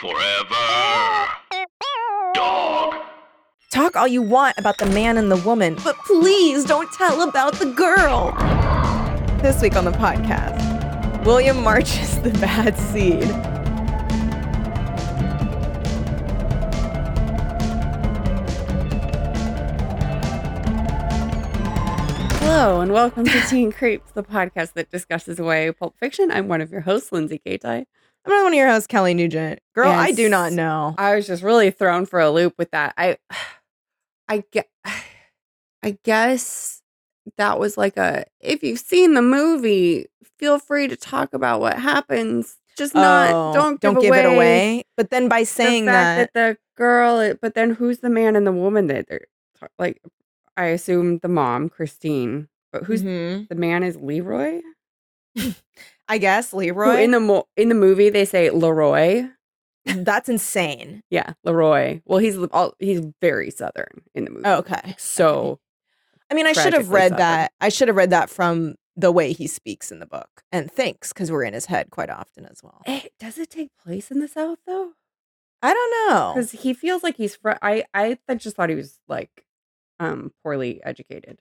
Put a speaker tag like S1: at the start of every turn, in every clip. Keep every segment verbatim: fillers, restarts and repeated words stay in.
S1: Forever. Dog.
S2: Talk all you want about the man and the woman, but please don't tell about the girl. This week on the podcast, William March's The Bad Seed.
S3: Hello, and welcome to Teen Creeps, the podcast that discusses away Pulp Fiction. I'm one of your hosts, Lindsay Gaitai.
S2: I'm not one of your hosts, Kelly Nugent. Girl,
S3: Yes.
S2: I do not know.
S3: I was just really thrown for a loop with that. I, I get, I guess that was like a. If you've seen the movie, feel free to talk about what happens. Just not.
S2: Oh,
S3: don't
S2: don't
S3: give,
S2: give it
S3: away
S2: away. But then by saying
S3: the fact
S2: that,
S3: that the girl. But then who's the man and the woman that they're ta- like? I assume the mom, Christine. But who's
S2: Mhm.
S3: the man? Is Leroy?
S2: I guess
S3: Who
S2: Leroy.
S3: in the mo- in the movie they say Leroy.
S2: That's insane.
S3: Yeah, Leroy. Well, he's all, he's very Southern in the movie.
S2: Oh, okay.
S3: So
S2: I mean, I should have
S3: tragically
S2: read
S3: Southern.
S2: that. I should have read that from the way he speaks in the book and thinks, because we're in his head quite often as well.
S3: Eh, does it take place in the South though?
S2: I don't know.
S3: Because he feels like he's fr- I I th- just thought he was like um poorly educated,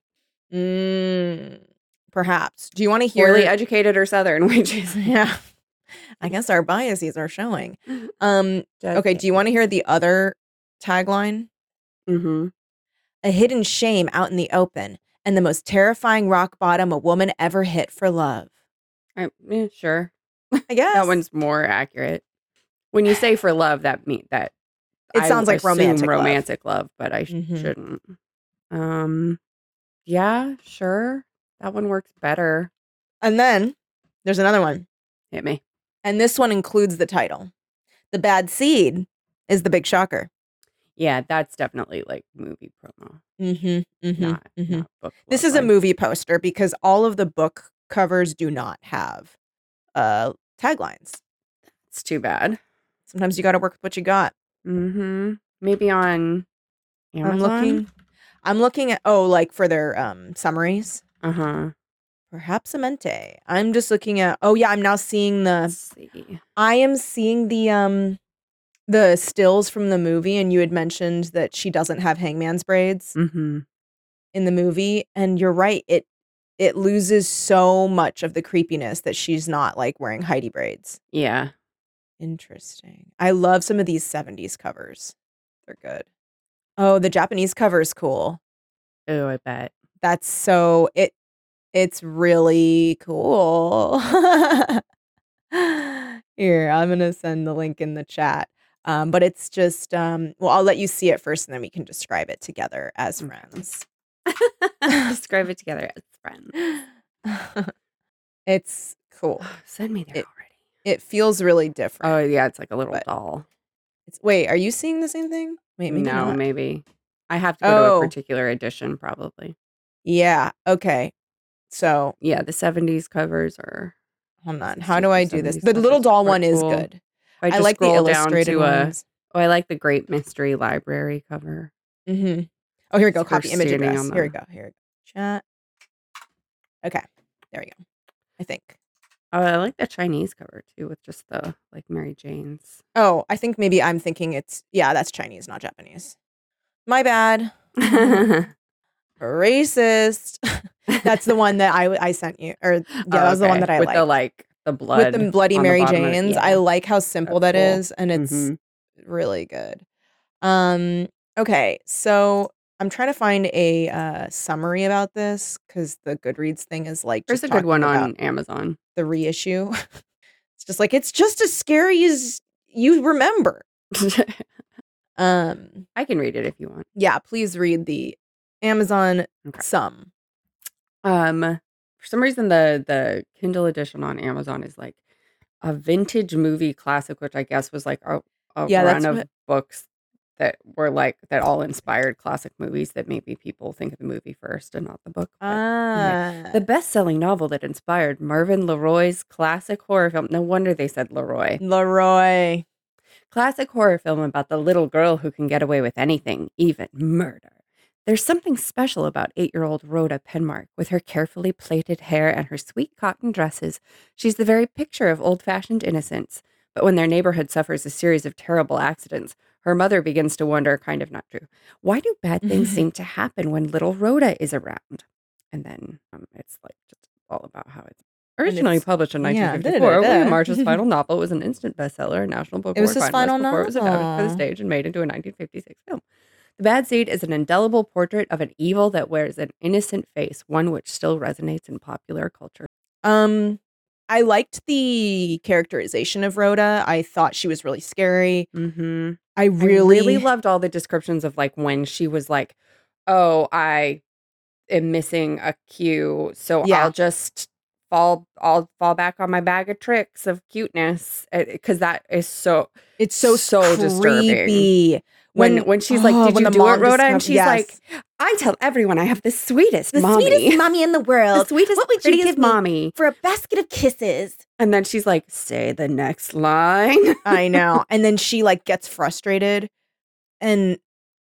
S2: Mm, perhaps. Do you want to hear?
S3: poorly educated or Southern, which is
S2: Yeah. I guess our biases are showing. Um.
S3: Just
S2: Okay. Do you want to hear the other tagline?
S3: Mm-hmm.
S2: A hidden shame out in the open, and the most terrifying rock bottom a woman ever hit for love.
S3: I, yeah, sure.
S2: I guess
S3: That one's more accurate. When you say for love, that mean that
S2: It
S3: I
S2: sounds like
S3: assume
S2: romantic love.
S3: romantic love, but I sh-
S2: Mhm.
S3: shouldn't. Um, yeah, sure. That one works better.
S2: And then there's another one,
S3: Hit me.
S2: and this one includes the title. The Bad Seed is the big shocker.
S3: Yeah, that's definitely like movie promo,
S2: Mm-hmm. Mm-hmm.
S3: not,
S2: mm-hmm.
S3: not book.
S2: This
S3: love
S2: is a
S3: line.
S2: movie poster because all of the book covers do not have uh taglines.
S3: It's too bad.
S2: Sometimes you got to work with what you got.
S3: Mm-hmm. Maybe on Amazon.
S2: I'm looking. I'm looking at oh, like for their um summaries.
S3: Uh huh.
S2: Perhaps Amente. I'm just looking at. Oh yeah, I'm now seeing the.
S3: Let's see.
S2: I am seeing the um the stills from the movie, and you had mentioned that she doesn't have hangman's braids
S3: Mm-hmm.
S2: in the movie, and you're right. It it loses so much of the creepiness that she's not like wearing Heidi braids.
S3: Yeah.
S2: Interesting. I love some of these seventies covers. They're good. Oh, the Japanese cover is cool.
S3: Oh, I bet.
S2: That's so it it's really cool. Here, I'm gonna send the link in the chat. Um, but it's just um well, I'll let you see it first and then we can describe it together as
S3: Okay.
S2: friends.
S3: Describe it together as friends.
S2: It's cool.
S3: Send me there
S2: It-
S3: already.
S2: It feels really different.
S3: Oh yeah, it's like a little
S2: But-
S3: doll.
S2: It's, wait, are you seeing the same thing? Wait, maybe
S3: no,
S2: not.
S3: maybe. I have to go to
S2: Oh.
S3: a particular edition, probably.
S2: Yeah. Okay. So
S3: Yeah, the seventies covers are.
S2: hold on.
S3: sixties
S2: How do
S3: or
S2: I do this?
S3: seventies
S2: The little
S3: covers
S2: doll
S3: are
S2: one is
S3: cool.
S2: good.
S3: I,
S2: I
S3: just
S2: like the
S3: scroll down
S2: illustrated
S3: to a-
S2: ones.
S3: Oh, I like the Great Mystery Library cover.
S2: Mm-hmm. Oh, here we go.
S3: It's her
S2: Copy image
S3: standing
S2: address.
S3: on
S2: Here we
S3: the-
S2: go. Here we go. Chat. Okay. There we go. I think.
S3: Oh, I like the Chinese cover too, with just the like Mary Jane's.
S2: Oh, I think maybe I'm thinking it's yeah, that's Chinese, not Japanese. My bad. Racist. That's the one that I I sent you. Or yeah, that was the one that I
S3: with
S2: liked.
S3: the like the blood
S2: With the Bloody
S3: on the
S2: Mary
S3: bottom of it.
S2: Janes.
S3: Yeah.
S2: I like how simple
S3: That's
S2: that
S3: cool.
S2: is, and it's
S3: Mhm.
S2: really good. Um. Okay, so I'm trying to find a uh, summary about this because the Goodreads thing is like
S3: There's
S2: just
S3: a good one
S2: talking
S3: on
S2: about
S3: Amazon.
S2: the reissue. It's just like it's just as scary as you remember. Um.
S3: I can read it if you want.
S2: Yeah. Please read the Amazon
S3: Okay.
S2: sum.
S3: Um, for some reason, the the Kindle edition on Amazon is like a vintage movie classic, which I guess was like a, a
S2: Yeah,
S3: run
S2: that's
S3: of
S2: what-
S3: books that were like that all inspired classic movies that maybe people think of the movie first and not the book. but-
S2: Ah.
S3: The best-selling novel that inspired Marvin Leroy's classic horror film. No wonder they said Leroy.
S2: Leroy.
S3: Classic horror film about the little girl who can get away with anything, even murder. There's something special about eight-year-old Rhoda Penmark. With her carefully plaited hair and her sweet cotton dresses, she's the very picture of old-fashioned innocence. But when their neighborhood suffers a series of terrible accidents, her mother begins to wonder, kind of not true, why do bad things seem to happen when little Rhoda is around? And then um, it's like just all about how it's originally
S2: it's-
S3: published in
S2: yeah,
S3: nineteen fifty-four.
S2: da-da-da-da.
S3: William March's final novel was an instant bestseller, a national book
S2: It was
S3: award
S2: his
S3: finalist
S2: final
S3: before it was adapted for the
S2: novel.
S3: stage and made into a nineteen fifty-six film. The Bad Seed is an indelible portrait of an evil that wears an innocent face, one which still resonates in popular culture.
S2: Um, I liked the characterization of Rhoda. I thought she was really scary.
S3: Mm-hmm.
S2: I
S3: I
S2: really,
S3: really loved all the descriptions of like when she was like, oh, I am missing a cue, so
S2: Yeah.
S3: I'll just fall I'll fall back on my bag of tricks of cuteness, because that is so
S2: it's so
S3: so disturbing.
S2: creepy.
S3: when when she's like,
S2: oh,
S3: did
S2: when
S3: you
S2: the
S3: do it,
S2: mom
S3: Rhoda? And
S2: discovered-
S3: she's
S2: yes.
S3: like, I tell everyone I have the sweetest
S2: the
S3: mommy.
S2: sweetest mommy in the
S3: the
S2: world.
S3: sweetest,
S2: What would you
S3: prettiest
S2: give me
S3: mommy.
S2: for a basket of kisses?
S3: And then she's like, say the next line.
S2: I know. And then she like gets frustrated. And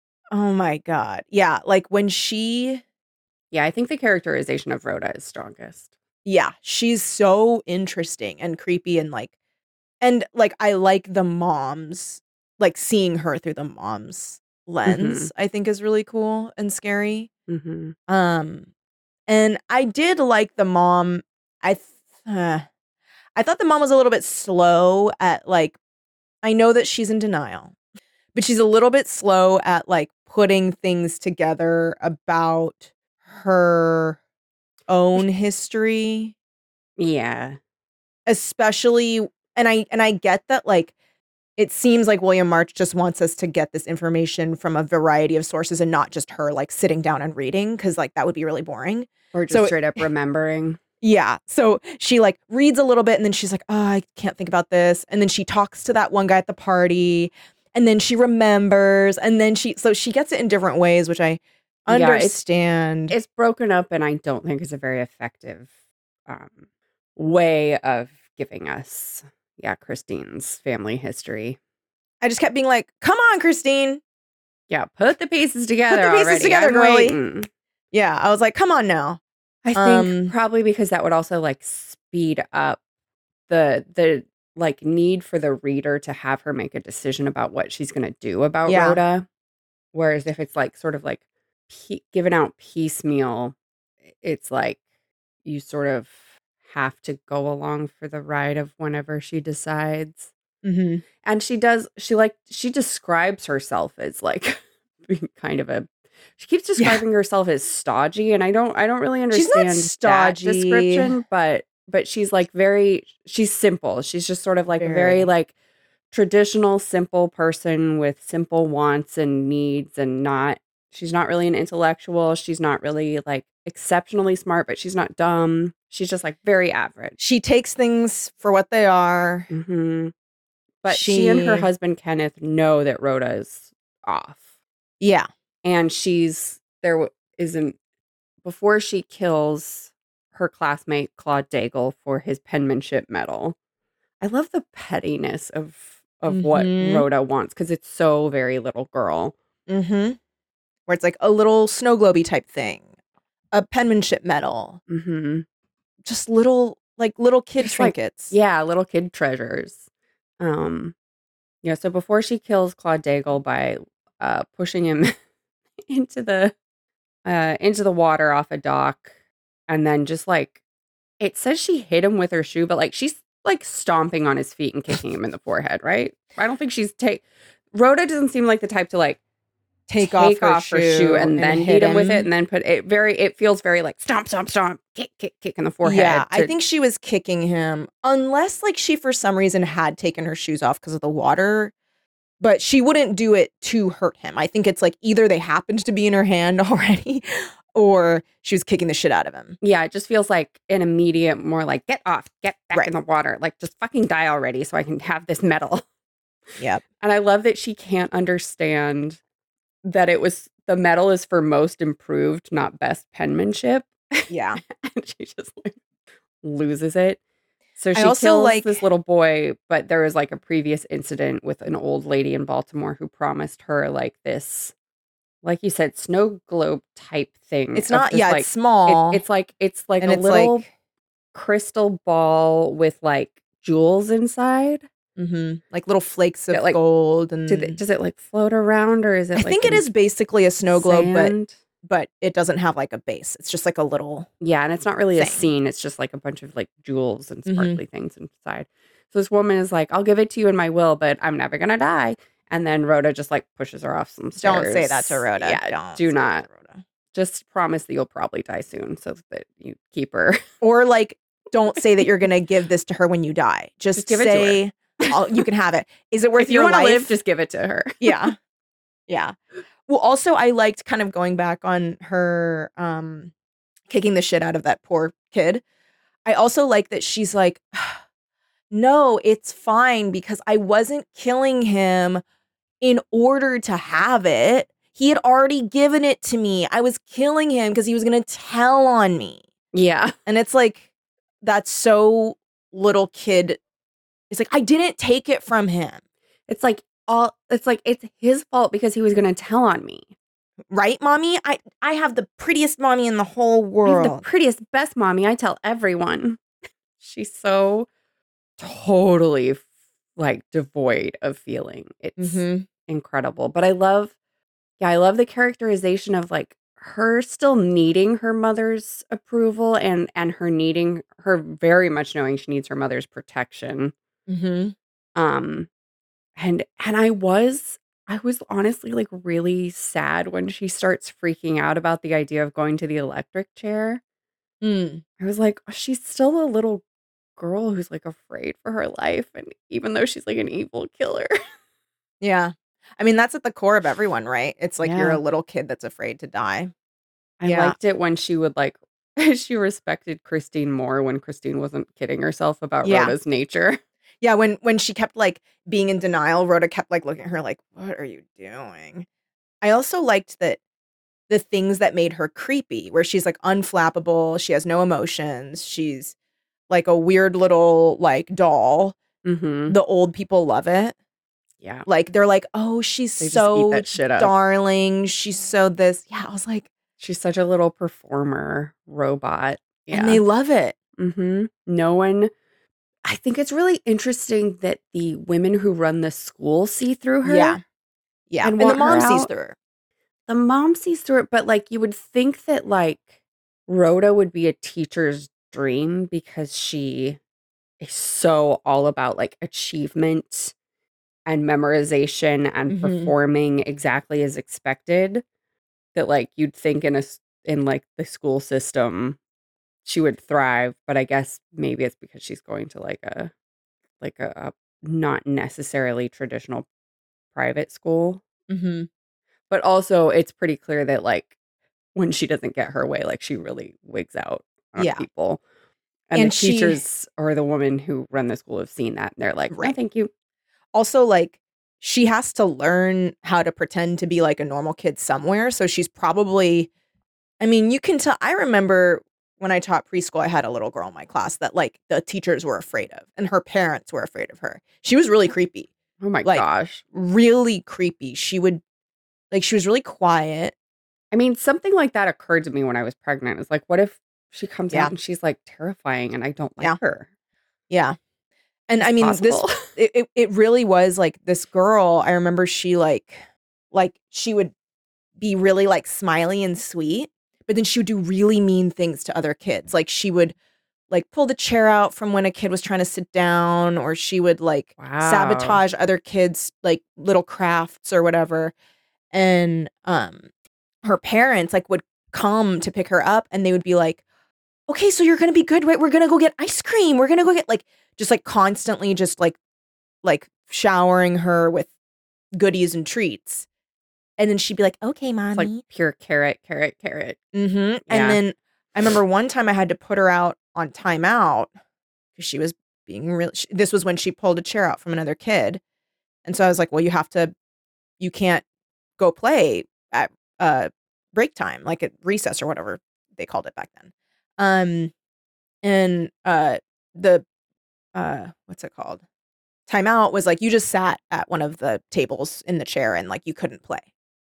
S2: oh my God. Yeah. Like when she,
S3: Yeah, I think the characterization of Rhoda is strongest.
S2: yeah, she's so interesting and creepy and like, and like I like the mom's, like seeing her through the mom's lens, I think is really cool and scary.
S3: Mm-hmm.
S2: Um, and I did like the mom. I, th- uh, I thought the mom was a little bit slow at like, I know that she's in denial, but she's a little bit slow at like putting things together about her own history,
S3: Yeah.
S2: especially. And I and I get that like it seems like William March just wants us to get this information from a variety of sources and not just her like sitting down and reading, because like that would be really boring.
S3: Or just
S2: So-
S3: straight up remembering.
S2: Yeah. So she like reads a little bit and then she's like, oh, I can't think about this. And then she talks to that one guy at the party and then she remembers. And then she, so she gets it in different ways, which I
S3: Yeah, it's-
S2: understand.
S3: It's broken up, and I don't think it's a very effective um, way of giving us, yeah, Christine's family history.
S2: I just kept being like, come on, Christine.
S3: Yeah, put the pieces together
S2: pieces
S3: already.
S2: together,
S3: I'm
S2: girly.
S3: waiting.
S2: Yeah. I was like, come on now.
S3: I think
S2: Um,
S3: probably because that would also like speed up the the like need for the reader to have her make a decision about what she's going to do about
S2: Yeah.
S3: Rhoda. Whereas if it's like sort of like pe- given out piecemeal, it's like you sort of have to go along for the ride of whenever she decides.
S2: Mm-hmm.
S3: And she does, she like, she describes herself as like being kind of a, she keeps describing herself as stodgy. And I don't, I don't really
S2: She's not
S3: understand that
S2: stodgy.
S3: description, but, but she's like very, she's simple. She's just sort of like a
S2: Very.
S3: very like traditional, simple person with simple wants and needs, and not, she's not really an intellectual. She's not really like exceptionally smart, but she's not dumb. She's just like very average.
S2: She takes things for what they are.
S3: Mm-hmm. But she, and her
S2: She-
S3: husband Kenneth know that Rhoda is off,
S2: Yeah.
S3: and she's there w- isn't before she kills her classmate Claude Daigle for his penmanship medal. I love the pettiness of of what
S2: Mhm.
S3: Rhoda wants, because it's so very little girl.
S2: Mm-hmm. Where it's like a little snow globe type thing, a penmanship medal,
S3: Mm-hmm.
S2: just little like little kid
S3: Just, like,
S2: trinkets.
S3: Yeah, little kid treasures. Um, yeah. So before she kills Claude Daigle by uh, pushing him into the uh, into the water off a dock, and then just like it says she hit him with her shoe, but like she's like stomping on his feet and kicking him in the forehead. Right? I don't think she's take. Rhoda doesn't seem like the type to like
S2: Take, off, her,
S3: her shoe and, then hit him with it,
S2: him.
S3: and then put it very. It feels very like stomp, stomp, stomp, kick, kick, kick in the forehead.
S2: Yeah, I
S3: to-
S2: think she was kicking him, unless like she for some reason had taken her shoes off because of the water. But she wouldn't do it to hurt him. I think it's like either they happened to be in her hand already, or she was kicking the shit out of him.
S3: Yeah, it just feels like an immediate, more like get off, get back
S2: Right.
S3: in the water, like just fucking die already, so I can have this medal.
S2: Yep.
S3: And I love that she can't understand that it was the medal is for most improved, not best penmanship.
S2: Yeah.
S3: And she just like loses it. So she
S2: also
S3: kills
S2: like-
S3: this little boy, but there was like a previous incident with an old lady in Baltimore who promised her like this, like you said, snow globe type thing.
S2: It's
S3: of
S2: not,
S3: this,
S2: yeah,
S3: like,
S2: it's small.
S3: it- it's like it's like
S2: and
S3: a
S2: it's
S3: little
S2: like,
S3: crystal ball with like jewels inside.
S2: Mm-hmm. Like little flakes of
S3: It, like,
S2: gold. And
S3: Do they, does it like float around, or is it?
S2: I
S3: like
S2: think it
S3: in
S2: is basically a snow globe, but
S3: sand?
S2: but it doesn't have like a base. It's just like a little
S3: Yeah, and it's not really a
S2: thing.
S3: scene. It's just like a bunch of like jewels and
S2: Mhm.
S3: sparkly things inside. So this woman is like, "I'll give it to you in my will, but I'm never gonna die." And then Rhoda just like pushes her off some stairs.
S2: Don't say that to Rhoda.
S3: Yeah,
S2: Don't
S3: do
S2: say that
S3: not.
S2: to Rhoda.
S3: Just promise that you'll probably die soon, so that you keep her.
S2: Or like, don't say that you're gonna give this to her when you die. Just,
S3: Just give it to her.
S2: say, I'll, you can have it. Is it worth
S3: If you
S2: your
S3: want to
S2: life?
S3: live, just give it to her.
S2: Yeah. Yeah. Well, also I liked kind of going back on her um kicking the shit out of that poor kid. I also like that she's like, no, it's fine because I wasn't killing him in order to have it. He had already given it to me. I was killing him because he was going to tell on me.
S3: Yeah.
S2: And it's like, that's so little kid. It's like, I didn't take it from him.
S3: It's like all it's like it's his fault because he was gonna tell on me.
S2: Right, mommy? I, I have the prettiest mommy in the whole
S3: I have
S2: world.
S3: the prettiest, best mommy. I tell everyone. She's so totally like devoid of feeling. It's
S2: Mhm.
S3: incredible. But I love, yeah, I love the characterization of like her still needing her mother's approval and and her needing her very much knowing she needs her mother's protection.
S2: Mhm.
S3: Um, and and I was I was honestly like really sad when she starts freaking out about the idea of going to the electric chair.
S2: Mm.
S3: I was like, "Oh, she's still a little girl who's like afraid for her life, and even though she's like an evil killer."
S2: Yeah. I mean, that's at the core of everyone, right? It's like you're
S3: Yeah.
S2: a little kid that's afraid to die.
S3: I
S2: Yeah.
S3: liked it when she would like she respected Christine more when Christine wasn't kidding herself about
S2: Yeah.
S3: Rhoda's nature.
S2: Yeah, when when she kept like being in denial, Rhoda kept like looking at her like, "What are you doing?" I also liked that the things that made her creepy, where she's like unflappable, she has no emotions, she's like a weird little like doll.
S3: Mm-hmm.
S2: The old people love it.
S3: Yeah.
S2: Like they're like, "Oh, she's
S3: They just eat
S2: so
S3: that shit up.
S2: darling. She's so this." Yeah, I was like,
S3: She's such a little performer robot. Yeah.
S2: and they love it.
S3: Mm-hmm. No one. I think it's really interesting that the women who run the school see through her.
S2: Yeah. Yeah.
S3: And
S2: And, the
S3: want her
S2: mom sees
S3: out.
S2: through her.
S3: The mom sees through it, but like you would think that like Rhoda would be a teacher's dream because she is so all about like achievement and memorization and
S2: Mhm.
S3: performing exactly as expected. That like you'd think in a s- in like the school system she would thrive, but I guess maybe it's because she's going to like a like a, a not necessarily traditional private school.
S2: Mhm.
S3: But also it's pretty clear that like when she doesn't get her way, like she really wigs out on
S2: Yeah.
S3: people. And,
S2: And
S3: the
S2: she-
S3: teachers or the women who run the school have seen that and they're like, no,
S2: Right.
S3: thank you.
S2: Also, like, she has to learn how to pretend to be like a normal kid somewhere. So she's probably, I mean, you can tell. I remember when I taught preschool, I had a little girl in my class that like the teachers were afraid of and her parents were afraid of her. She was really creepy,
S3: Oh my
S2: Like-
S3: gosh.
S2: really creepy. She would, like, she was really quiet.
S3: I mean, something like that occurred to me when I was pregnant. It's like, what if she comes
S2: Yeah.
S3: out and she's like terrifying and I don't like
S2: Yeah.
S3: her?
S2: Yeah. And
S3: It's
S2: I mean,
S3: possible.
S2: this, it, it, it really was like this girl. I remember she like, like she would be really like smiley and sweet, but then she would do really mean things to other kids. Like she would like pull the chair out from when a kid was trying to sit down, or she would like
S3: Wow.
S2: sabotage other kids' like little crafts or whatever. And um her parents like would come to pick her up and they would be like, "Okay, so you're gonna be good, right? We're gonna go get ice cream. We're gonna go get," like, just like constantly just like like showering her with goodies and treats. And then she'd be like, "Okay,
S3: It's
S2: mommy."
S3: like pure carrot, carrot, carrot.
S2: Mm-hmm.
S3: Yeah.
S2: And then I remember one time I had to put her out on timeout because she was being real. sh- This was when she pulled a chair out from another kid. And so I was like, "Well, you have to, you can't go play at uh, break time, like at recess or whatever they called it back then." Um, and uh, the, uh, what's it called? Timeout was like, you just sat at one of the tables in the chair and like you couldn't play.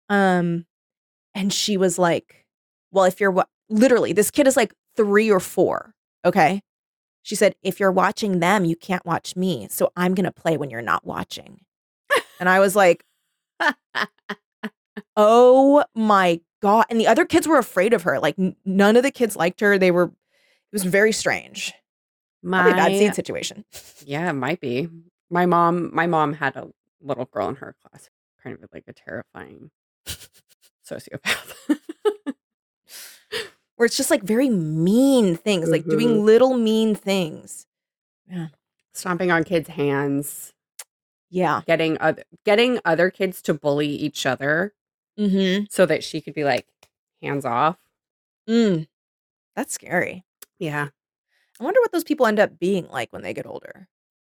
S2: Um, and she was like, "Well, if you're what," literally, this kid is like three or four. Okay. She said, if you're watching them, you can't watch me. So I'm going to play when you're not watching. And I was like, oh my God. And the other kids were afraid of her. Like n- none of the kids liked her. They were, it was very strange. Probably a bad
S3: My
S2: seed situation.
S3: yeah, it might be. My mom, my mom had a little girl in her class, kind of like a terrifying sociopath.
S2: Where it's just like very mean things, like
S3: Mhm.
S2: doing little mean things. Yeah.
S3: Stomping on kids' hands,
S2: Yeah.
S3: getting other getting other kids to bully each other
S2: Mm-hmm.
S3: so that she could be like, hands off.
S2: Mm. That's scary.
S3: Yeah.
S2: I wonder what those people end up being like when they get older.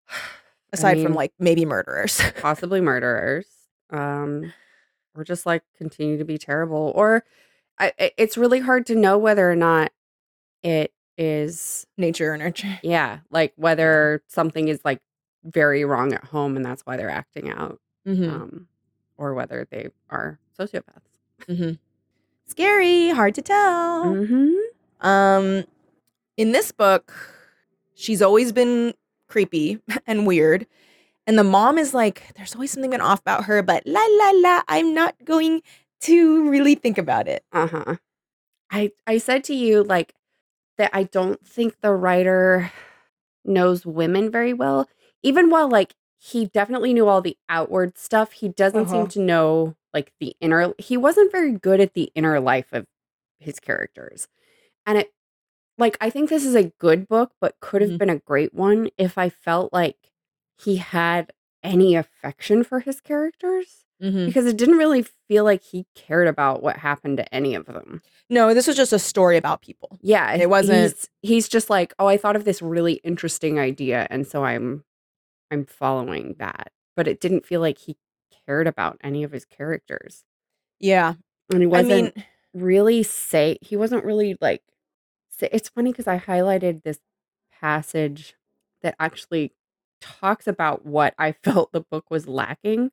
S2: Aside from
S3: mean-
S2: like maybe murderers.
S3: Possibly murderers. Um, or just like continue to be terrible. Or I, I- it's really hard to know whether or not it is,
S2: Nature or nurture.
S3: yeah, like whether something is like very wrong at home and that's why they're acting out.
S2: Mm-hmm.
S3: Um, or whether they are sociopaths.
S2: Mm-hmm. Scary. Hard to tell.
S3: Mm-hmm.
S2: Um, in this book, she's always been creepy and weird. And the mom is like, there's always something been off about her, but la la la, I'm not going to really think about it.
S3: Uh-huh. I I said to you like that I don't think the writer knows women very well. Even while like he definitely knew all the outward stuff, he doesn't
S2: Uh-huh.
S3: seem to know like the inner he wasn't very good at the inner life of his characters. And it like I think this is a good book, but could have
S2: Mhm.
S3: been a great one if I felt like he had any affection for his characters.
S2: Mm-hmm.
S3: Because it didn't really feel like he cared about what happened to any of them.
S2: No, this was just a story about people.
S3: Yeah,
S2: It wasn't-
S3: He's, he's just like, oh, I thought of this really interesting idea, and so I'm, I'm following that. But it didn't feel like he cared about any of his characters,
S2: Yeah.
S3: and he
S2: I
S3: wasn't
S2: mean,
S3: really say. He wasn't really like. Say, it's funny because I highlighted this passage that actually talks about what I felt the book was lacking.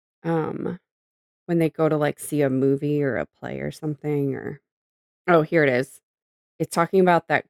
S3: Um, when they go to like see a movie or a play or something, or oh, here it is. It's talking about that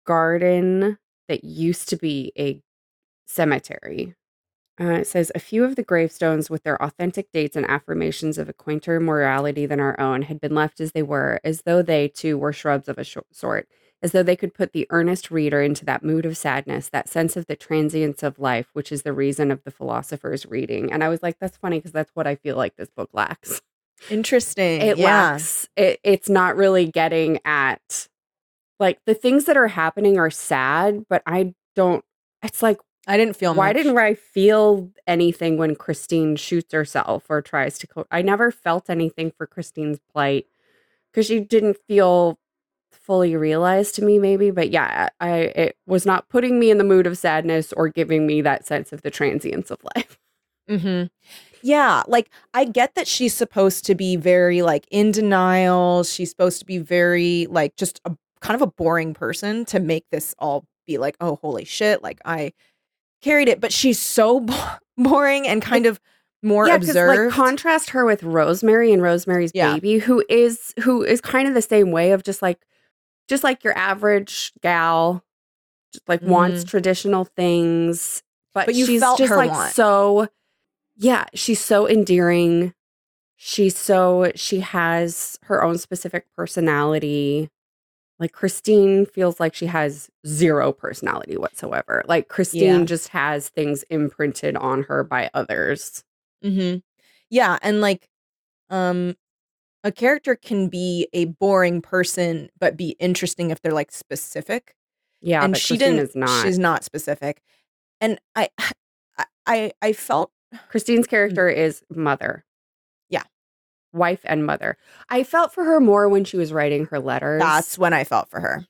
S3: garden that used to be a cemetery. Uh, it says a few of the gravestones with their authentic dates and affirmations of a quainter morality than our own had been left as they were, as though they too were shrubs of a sh- sort, as though they could put the earnest reader into that mood of sadness, that sense of the transience of life, which is the reason of the philosopher's reading. And I was like, that's funny because that's what I feel like this book lacks.
S2: interesting.
S3: It
S2: yeah.
S3: lacks. It, it's not really getting at like the things that are happening are sad, but I don't. It's like
S2: I didn't feel
S3: why
S2: much.
S3: didn't I feel anything when Christine shoots herself or tries to? Co- I never felt anything for Christine's plight because she didn't feel fully realized to me. Maybe, but yeah, I it was not putting me in the mood of sadness or giving me that sense of the transience of life.
S2: Mm-hmm. Yeah, like I get that she's supposed to be very like in denial. She's supposed to be very like just a kind of a boring person to make this all be like, oh, holy shit, like I carried it. But she's so bo- boring and kind of more
S3: Yeah, because like
S2: observed.
S3: contrast her with Rosemary and Rosemary's
S2: Yeah.
S3: Baby, who is who is kind of the same way of just like just like your average gal, just like wants traditional things, but,
S2: But you
S3: she's
S2: felt
S3: just
S2: her
S3: like
S2: want.
S3: so yeah, she's so endearing. She's so she has her own specific personality. Like Christine feels like she has zero personality whatsoever. Like Christine
S2: Yeah.
S3: just has things imprinted on her by others.
S2: Mm-hmm. Yeah, and like, um, a character can be a boring person but be interesting if they're like specific.
S3: Yeah,
S2: and
S3: but
S2: she
S3: Christine
S2: didn't.
S3: is not.
S2: She's not specific, and I, I, I, I felt
S3: Christine's character is mother.
S2: Yeah.
S3: Wife and mother. I felt for her more when she was writing her letters.
S2: that's when I felt for her.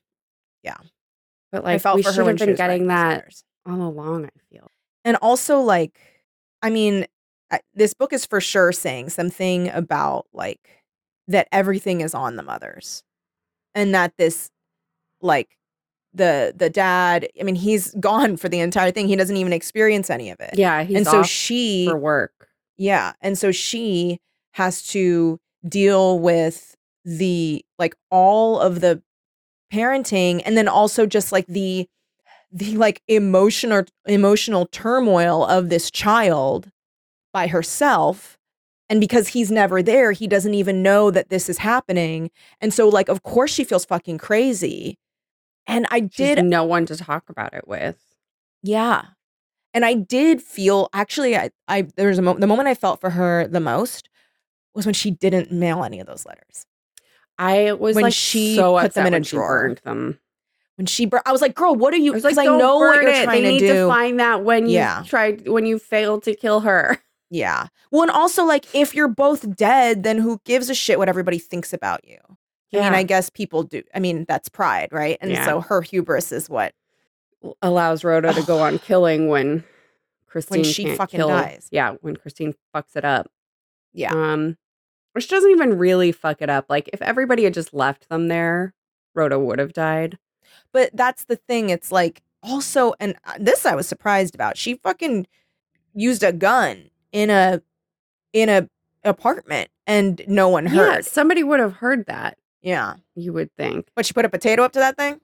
S3: but like
S2: I felt
S3: we
S2: for
S3: should
S2: her when
S3: have
S2: she
S3: been
S2: was writing
S3: getting
S2: those
S3: that
S2: letters.
S3: all along, I feel.
S2: And also, like, I mean, I, this book is for sure saying something about like that everything is on the mothers, and that this, like, the the dad. I mean, he's gone for the entire thing. He doesn't even experience any of it.
S3: Yeah, he's
S2: and so
S3: off
S2: she,
S3: for work.
S2: yeah, and so she has to deal with the like all of the parenting, and then also just like the the like emotional emotional turmoil of this child by herself. And because he's never there, he doesn't even know that this is happening. And so, like, of course she feels fucking crazy. And I
S3: She's
S2: did,
S3: no one to talk about it with.
S2: yeah. And I did feel, actually, I, I there was a mo- the moment I felt for her the most was when she didn't mail any of those letters.
S3: I was
S2: When
S3: like
S2: she
S3: so
S2: put
S3: upset
S2: them in a
S3: when she
S2: drawer.
S3: burned them.
S2: When she, bur- I was like, girl, what are you?
S3: I was like,
S2: Because I
S3: don't
S2: know what
S3: burn
S2: you're
S3: it.
S2: trying
S3: They
S2: to
S3: need
S2: do.
S3: to find that when you
S2: Yeah.
S3: tried when you failed to kill her.
S2: Yeah. Well, and also, like, if you're both dead, then who gives a shit what everybody thinks about you? I mean,
S3: Yeah.
S2: I guess people do. I mean, that's pride, right? And
S3: Yeah.
S2: so her hubris is what
S3: Allows Rhoda to go on killing when Christine
S2: she
S3: can't
S2: fucking
S3: kill.
S2: dies.
S3: Yeah, when Christine fucks it up.
S2: Yeah.
S3: Um, which doesn't even really fuck it up. Like if everybody had just left them there, Rhoda would have died.
S2: But that's the thing. It's like also, and uh, this I was surprised about. She fucking used a gun in a in a apartment, and no one
S3: Yeah,
S2: heard.
S3: somebody would have heard that.
S2: Yeah.
S3: You would think.
S2: But she put a potato up to that thing.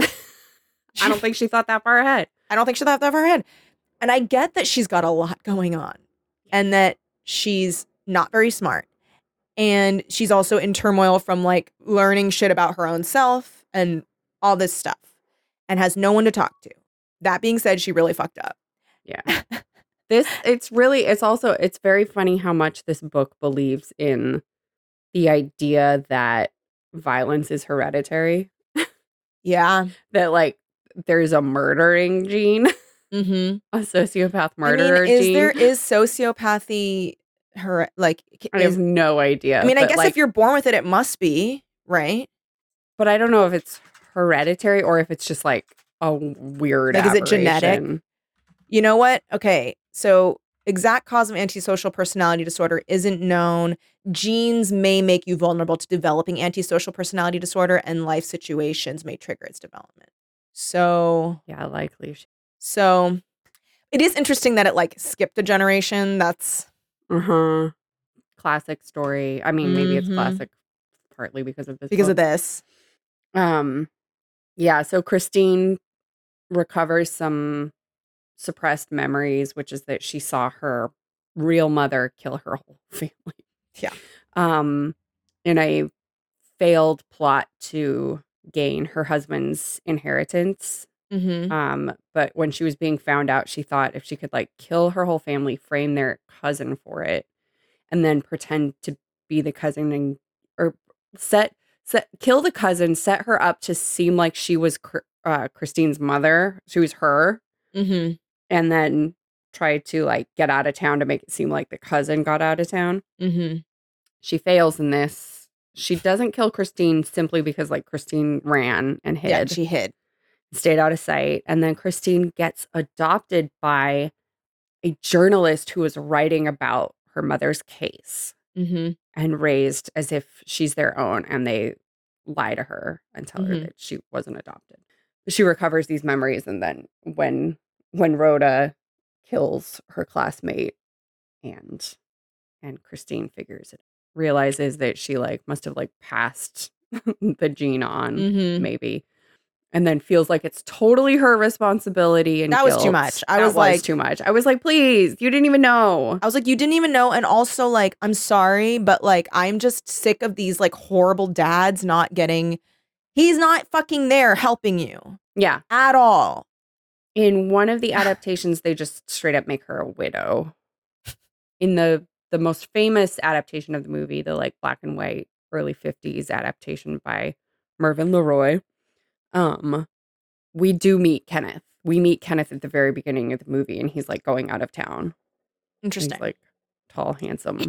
S3: I don't think she thought that far ahead.
S2: I don't think she'll have that for her head. And I get that she's got a lot going on, and that she's not very smart, and she's also in turmoil from like learning shit about her own self and all this stuff, and has no one to talk to. That being said, she really fucked up.
S3: Yeah. This, it's really, it's also, it's very funny how much this book believes in the idea that violence is hereditary.
S2: Yeah.
S3: That like there's a murdering gene,
S2: Mm-hmm.
S3: a sociopath murderer
S2: I mean, is
S3: gene.
S2: there is sociopathy her like
S3: I have no idea.
S2: I mean, I
S3: but,
S2: guess
S3: like,
S2: if you're born with it, it must be, right?
S3: but I don't know if it's hereditary or if it's just like a weird
S2: Like, is it genetic?
S3: aberration.
S2: You know what? Okay. So exact cause of antisocial personality disorder isn't known. Genes may make you vulnerable to developing antisocial personality disorder, and life situations may trigger its development. So,
S3: Yeah, likely.
S2: so it is interesting that it like skipped a generation. That's
S3: Uh-huh. Classic story. I mean, maybe it's
S2: Mhm.
S3: classic partly because of this.
S2: because
S3: book.
S2: of this.
S3: Um, yeah, so Christine recovers some suppressed memories, which is that she saw her real mother kill her whole family.
S2: Yeah.
S3: Um, in a failed plot to gain her husband's inheritance.
S2: Mm-hmm.
S3: Um, but when she was being found out, she thought if she could like kill her whole family, frame their cousin for it, and then pretend to be the cousin and or set set kill the cousin, set her up to seem like she was uh, Christine's mother, she was her,
S2: Mm-hmm.
S3: and then try to like get out of town to make it seem like the cousin got out of town.
S2: Mm-hmm.
S3: She fails in this. She doesn't kill Christine simply because like Christine ran and hid.
S2: Yeah, she hid.
S3: Stayed out of sight. And then Christine gets adopted by a journalist who was writing about her mother's case
S2: Mm-hmm.
S3: and raised as if she's their own. And they lie to her and tell her
S2: Mhm.
S3: that she wasn't adopted. She recovers these memories. And then when when Rhoda kills her classmate and and Christine figures it, realizes that she like must have like passed the gene on,
S2: Mm-hmm.
S3: maybe. And then feels like it's totally her responsibility. And
S2: That was too
S3: guilt.
S2: much. I
S3: That
S2: was like-
S3: too much. I was like, please, you didn't even know.
S2: I was like, you didn't even know. And also, like, I'm sorry, but like, I'm just sick of these like horrible dads not getting, he's not fucking there helping you
S3: Yeah.
S2: at all.
S3: In one of the adaptations, they just straight up make her a widow. In the the most famous adaptation of the movie, the like black and white early fifties adaptation by Mervyn LeRoy, um, we do meet Kenneth. We meet Kenneth at the very beginning of the movie, and he's like going out of town.
S2: Interesting.
S3: He's like tall, handsome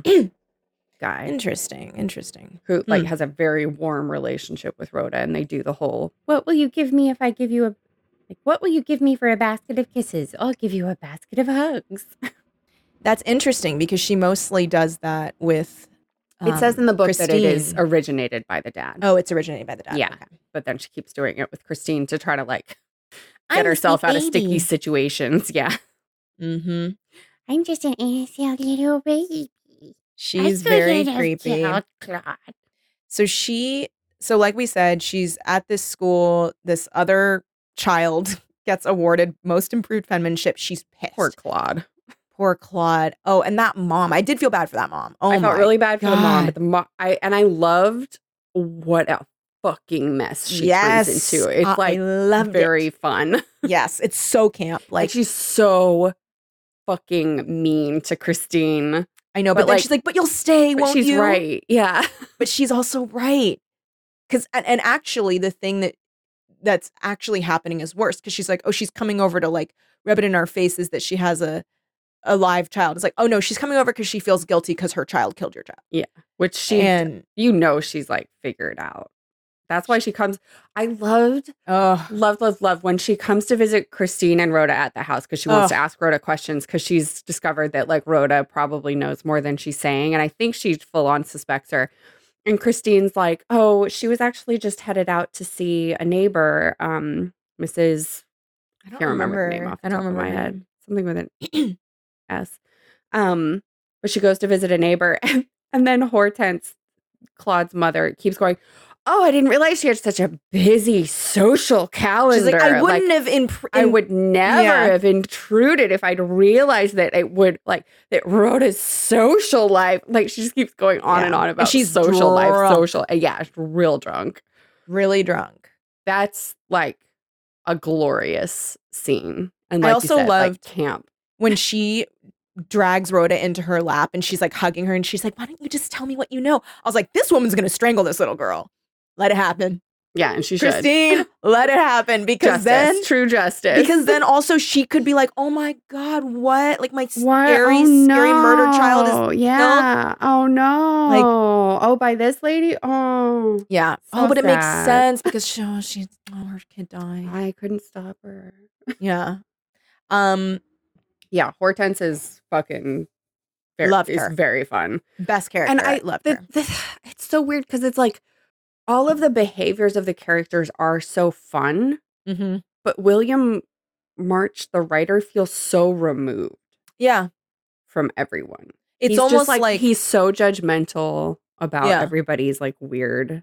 S3: guy
S2: Interesting. Interesting.
S3: who like
S2: Hmm.
S3: has a very warm relationship with Rhoda, and they do the whole "What will you give me if I give you a like? What will you give me for a basket of kisses? I'll give you a basket of hugs."
S2: That's interesting because she mostly does that with.
S3: It says
S2: um,
S3: in the book that it is
S2: Christine.
S3: originated by the dad.
S2: Oh, it's originated by the dad.
S3: Yeah.
S2: Okay.
S3: But then she keeps doing it with Christine to try to like
S2: I'm
S3: get
S2: a
S3: herself
S2: sweet
S3: out of sticky
S2: baby.
S3: situations. Yeah.
S2: Mm-hmm.
S3: I'm just an innocent little baby.
S2: She's very creepy. So she, so like we said, she's at this school. This other child gets awarded most improved penmanship. She's pissed.
S3: Poor Claude.
S2: Poor Claude. Oh, and that mom. I did feel bad for that mom. Oh,
S3: I felt
S2: my
S3: really bad for the mom,
S2: God.
S3: but the mom, I and I loved what a fucking mess she
S2: Yes.
S3: turns into. It's
S2: I
S3: like
S2: loved
S3: very
S2: it.
S3: fun.
S2: Yes, it's so camp.
S3: Like
S2: Like,
S3: she's so fucking mean to Christine.
S2: I know, but,
S3: but,
S2: then
S3: like-
S2: she's like, but you'll stay,
S3: But
S2: won't
S3: she's
S2: you?
S3: right. Yeah.
S2: But she's also right. Because, and, and actually, the thing that that's actually happening is worse because she's like, oh, she's coming over to like rub it in our faces that she has a, a live child. It's like, oh no, she's coming over because she feels guilty because her child killed your child.
S3: Which she,
S2: and
S3: you know, she's like figured out. That's why she comes. I loved,
S2: oh,
S3: loved, loved, loved when she comes to visit Christine and Rhoda at the house because she wants
S2: Ugh.
S3: to ask Rhoda questions because she's discovered that like Rhoda probably knows more than she's saying. And I think she full on suspects her. And Christine's like, oh, she was actually just headed out to see a neighbor, um, Missus
S2: I don't
S3: can't remember, the name off the
S2: I don't
S3: top of
S2: remember
S3: my
S2: her
S3: head.
S2: name.
S3: Something with an S. Um, but she goes to visit a neighbor, and, and then Hortense, Claude's mother, keeps going, oh, I didn't realize she had such a busy social calendar.
S2: She's like, I
S3: Like,
S2: wouldn't have impr-
S3: I would never
S2: yeah.
S3: have intruded if I'd realized that it would, like, that Rhoda's social life. Like, she just keeps going on
S2: Yeah.
S3: and on
S2: And
S3: about
S2: she's
S3: social life,
S2: drunk.
S3: social. Yeah, she's real drunk.
S2: really drunk.
S3: That's like a glorious scene. And
S2: I
S3: like
S2: also
S3: you said,
S2: loved-
S3: like, camp.
S2: When she drags Rhoda into her lap and she's like hugging her and she's like, why don't you just tell me what you know? I was like, this woman's going to strangle this little girl. Let it happen.
S3: Yeah, and she should.
S2: Christine, let it happen because
S3: Justice,
S2: then
S3: true justice.
S2: because then also she could be like, oh my God, what? Like my
S3: What?
S2: scary,
S3: Oh,
S2: scary murder child
S3: no.
S2: is
S3: yeah. Oh no.
S2: Like-
S3: oh, by this lady. Oh,
S2: yeah.
S3: So
S2: oh, but it makes
S3: sad.
S2: sense because she, oh, she oh, her kid died.
S3: I couldn't stop her.
S2: Yeah. Um,
S3: Yeah, Hortense is fucking. Very,
S2: Loved
S3: is
S2: her.
S3: very fun.
S2: best character.
S3: And
S2: I
S3: I
S2: love
S3: the,
S2: her.
S3: the, it's so weird because it's like all of the behaviors of the characters are so fun,
S2: Mm-hmm.
S3: but William March, the writer, feels so removed
S2: Yeah.
S3: from everyone.
S2: It's
S3: He's
S2: almost
S3: just, like,
S2: like
S3: he's so judgmental about
S2: Yeah.
S3: everybody's like weird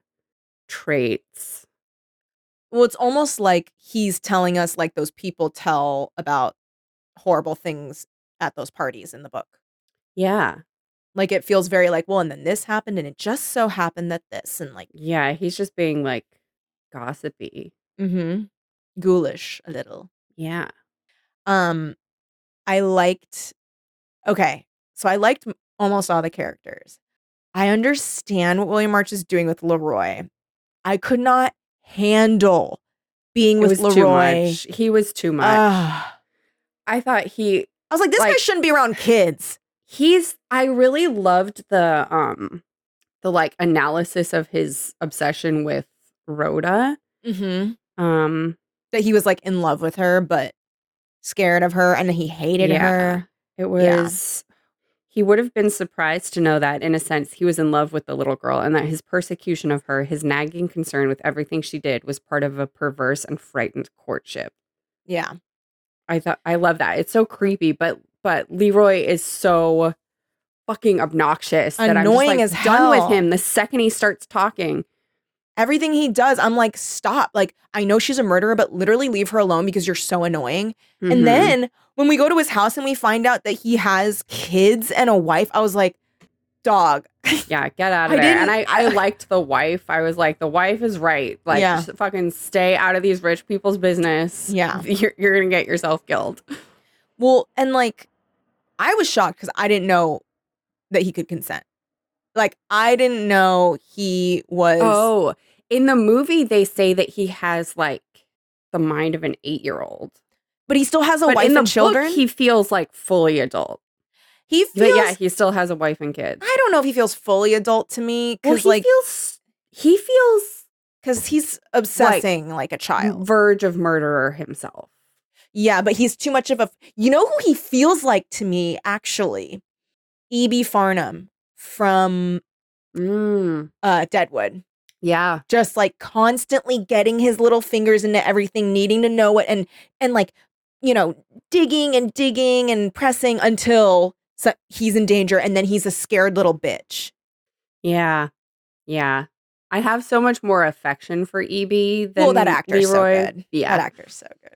S3: traits.
S2: well, it's almost like he's telling us like those people tell about horrible things at those parties in the book.
S3: Yeah.
S2: Like it feels very like, well, and then this happened, and it just so happened that this, and like,
S3: Yeah. He's just being like gossipy.
S2: mm-hmm, ghoulish a little.
S3: Yeah.
S2: Um, I liked. Okay, so I liked m- almost all the characters. I understand what William March is doing with Leroy. I could not handle being
S3: It
S2: with
S3: was too
S2: Leroy.
S3: much. He was too much.
S2: Ah.
S3: I thought he
S2: I was like, this guy
S3: Like-
S2: shouldn't be around kids.
S3: he's I really loved the um the like analysis of his obsession with Rhoda.
S2: Mm-hmm.
S3: Um
S2: That he was like in love with her, but scared of her, and he hated
S3: Yeah.
S2: her.
S3: it
S2: Yeah.
S3: was he would have been surprised to know that in a sense he was in love with the little girl and that his persecution of her, his nagging concern with everything she did was part of a perverse and frightened courtship.
S2: Yeah.
S3: I thought I love that. It's so creepy, but but Leroy is so fucking obnoxious that I'm
S2: Annoying
S3: just like
S2: as
S3: done
S2: hell.
S3: with him the second he starts talking.
S2: Everything he does, I'm like, stop. Like, I know she's a murderer, but literally leave her alone because you're so annoying.
S3: Mhm.
S2: And then when we go to his house and we find out that he has kids and a wife, I was like, dog.
S3: yeah, get out
S2: I
S3: of there.
S2: didn't-
S3: And I, I liked the wife. I was like, the wife is right. Like,
S2: Yeah.
S3: just fucking stay out of these rich people's business.
S2: Yeah.
S3: You're, you're going to get yourself killed.
S2: Well, and like, I was shocked because I didn't know that he could consent. Like, I didn't know he was.
S3: Oh, in the movie, they say that he has like the mind of an eight year old.
S2: But he still has a
S3: But
S2: wife
S3: in the
S2: and children.
S3: book, he feels like fully adult.
S2: he
S3: But
S2: feels.
S3: yeah, he still has a wife and kids.
S2: I don't know if he feels fully adult to me
S3: Well,
S2: because
S3: he
S2: like
S3: feels he feels
S2: because he's obsessing like, a child.
S3: verge of murderer himself.
S2: Yeah, but he's too much of a. You know who he feels like to me actually, E B. Farnham from
S3: Mm,
S2: uh, Deadwood.
S3: yeah,
S2: Just like constantly getting his little fingers into everything, needing to know it, and and like you know digging and digging and pressing until so he's in danger, and then he's a scared little bitch.
S3: yeah, yeah. I have so much more affection for E B than
S2: Well, that actor's so
S3: Leroy.
S2: good.
S3: Yeah,
S2: That actor's so good.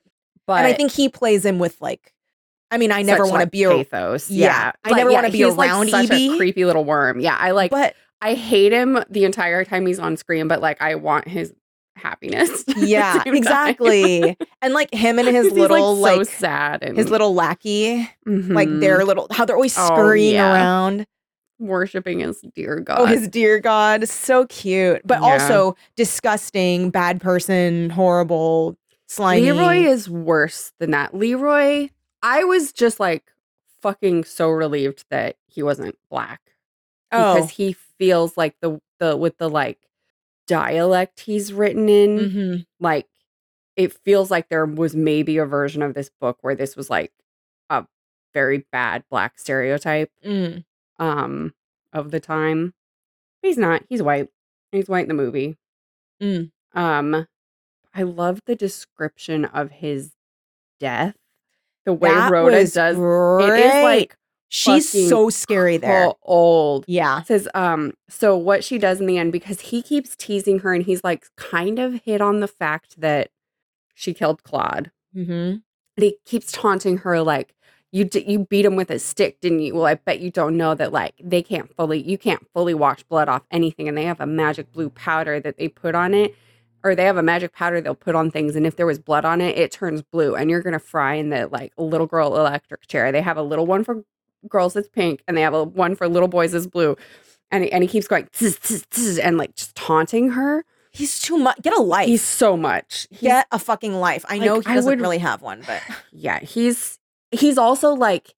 S3: But
S2: and I think he plays him with like, I mean, I never
S3: such,
S2: want to
S3: like,
S2: be a,
S3: pathos.
S2: yeah,
S3: Yeah,
S2: I
S3: Like,
S2: never
S3: yeah,
S2: want to be
S3: he's,
S2: around
S3: like, such
S2: E B.
S3: a creepy little worm. Yeah, I like.
S2: but
S3: I hate him the entire time he's on screen, but like I want his happiness. at the
S2: yeah,
S3: same time.
S2: exactly. And like him and his
S3: 'Cause he's,
S2: little
S3: like, so
S2: like
S3: sad and
S2: his little lackey, like
S3: Mhm.
S2: their little how they're always
S3: Oh,
S2: scurrying
S3: yeah.
S2: around.
S3: worshiping his dear God.
S2: Oh, his dear God, so cute, but
S3: Yeah.
S2: also disgusting, bad person, horrible, slimy.
S3: Leroy is worse than that. Leroy, I was just like fucking so relieved that he wasn't black because
S2: oh,
S3: he feels like the the with the like dialect he's written in,
S2: mm-hmm.
S3: like it feels like there was maybe a version of this book where this was like a very bad black stereotype
S2: mm.
S3: um of the time. But he's not. He's white. He's white in the movie.
S2: Mm.
S3: Um I love the description of his death. The way
S2: That
S3: Rhoda
S2: was
S3: does
S2: great.
S3: it is like
S2: she's
S3: fucking
S2: so scary there.
S3: old.
S2: Yeah,
S3: Says um so what she does in the end, because he keeps teasing her and he's like kind of hit on the fact that she killed Claude.
S2: mm-hmm.
S3: And he keeps taunting her like, you d- you beat him with a stick, didn't you? Well, I bet you don't know that like they can't fully you can't fully wash blood off anything, and they have a magic blue powder that they put on it, or they have a magic powder they'll put on things, and if there was blood on it, it turns blue, and you're gonna fry in the like little girl electric chair. They have a little one for girls that's pink, and they have a one for little boys that's blue, and and he keeps going tz, tz, tz, and like just taunting her.
S2: He's too much. Get a life.
S3: He's so much. He's,
S2: Get a fucking life. I
S3: like,
S2: know he
S3: I
S2: doesn't
S3: would-
S2: really have one, but
S3: yeah, he's he's also like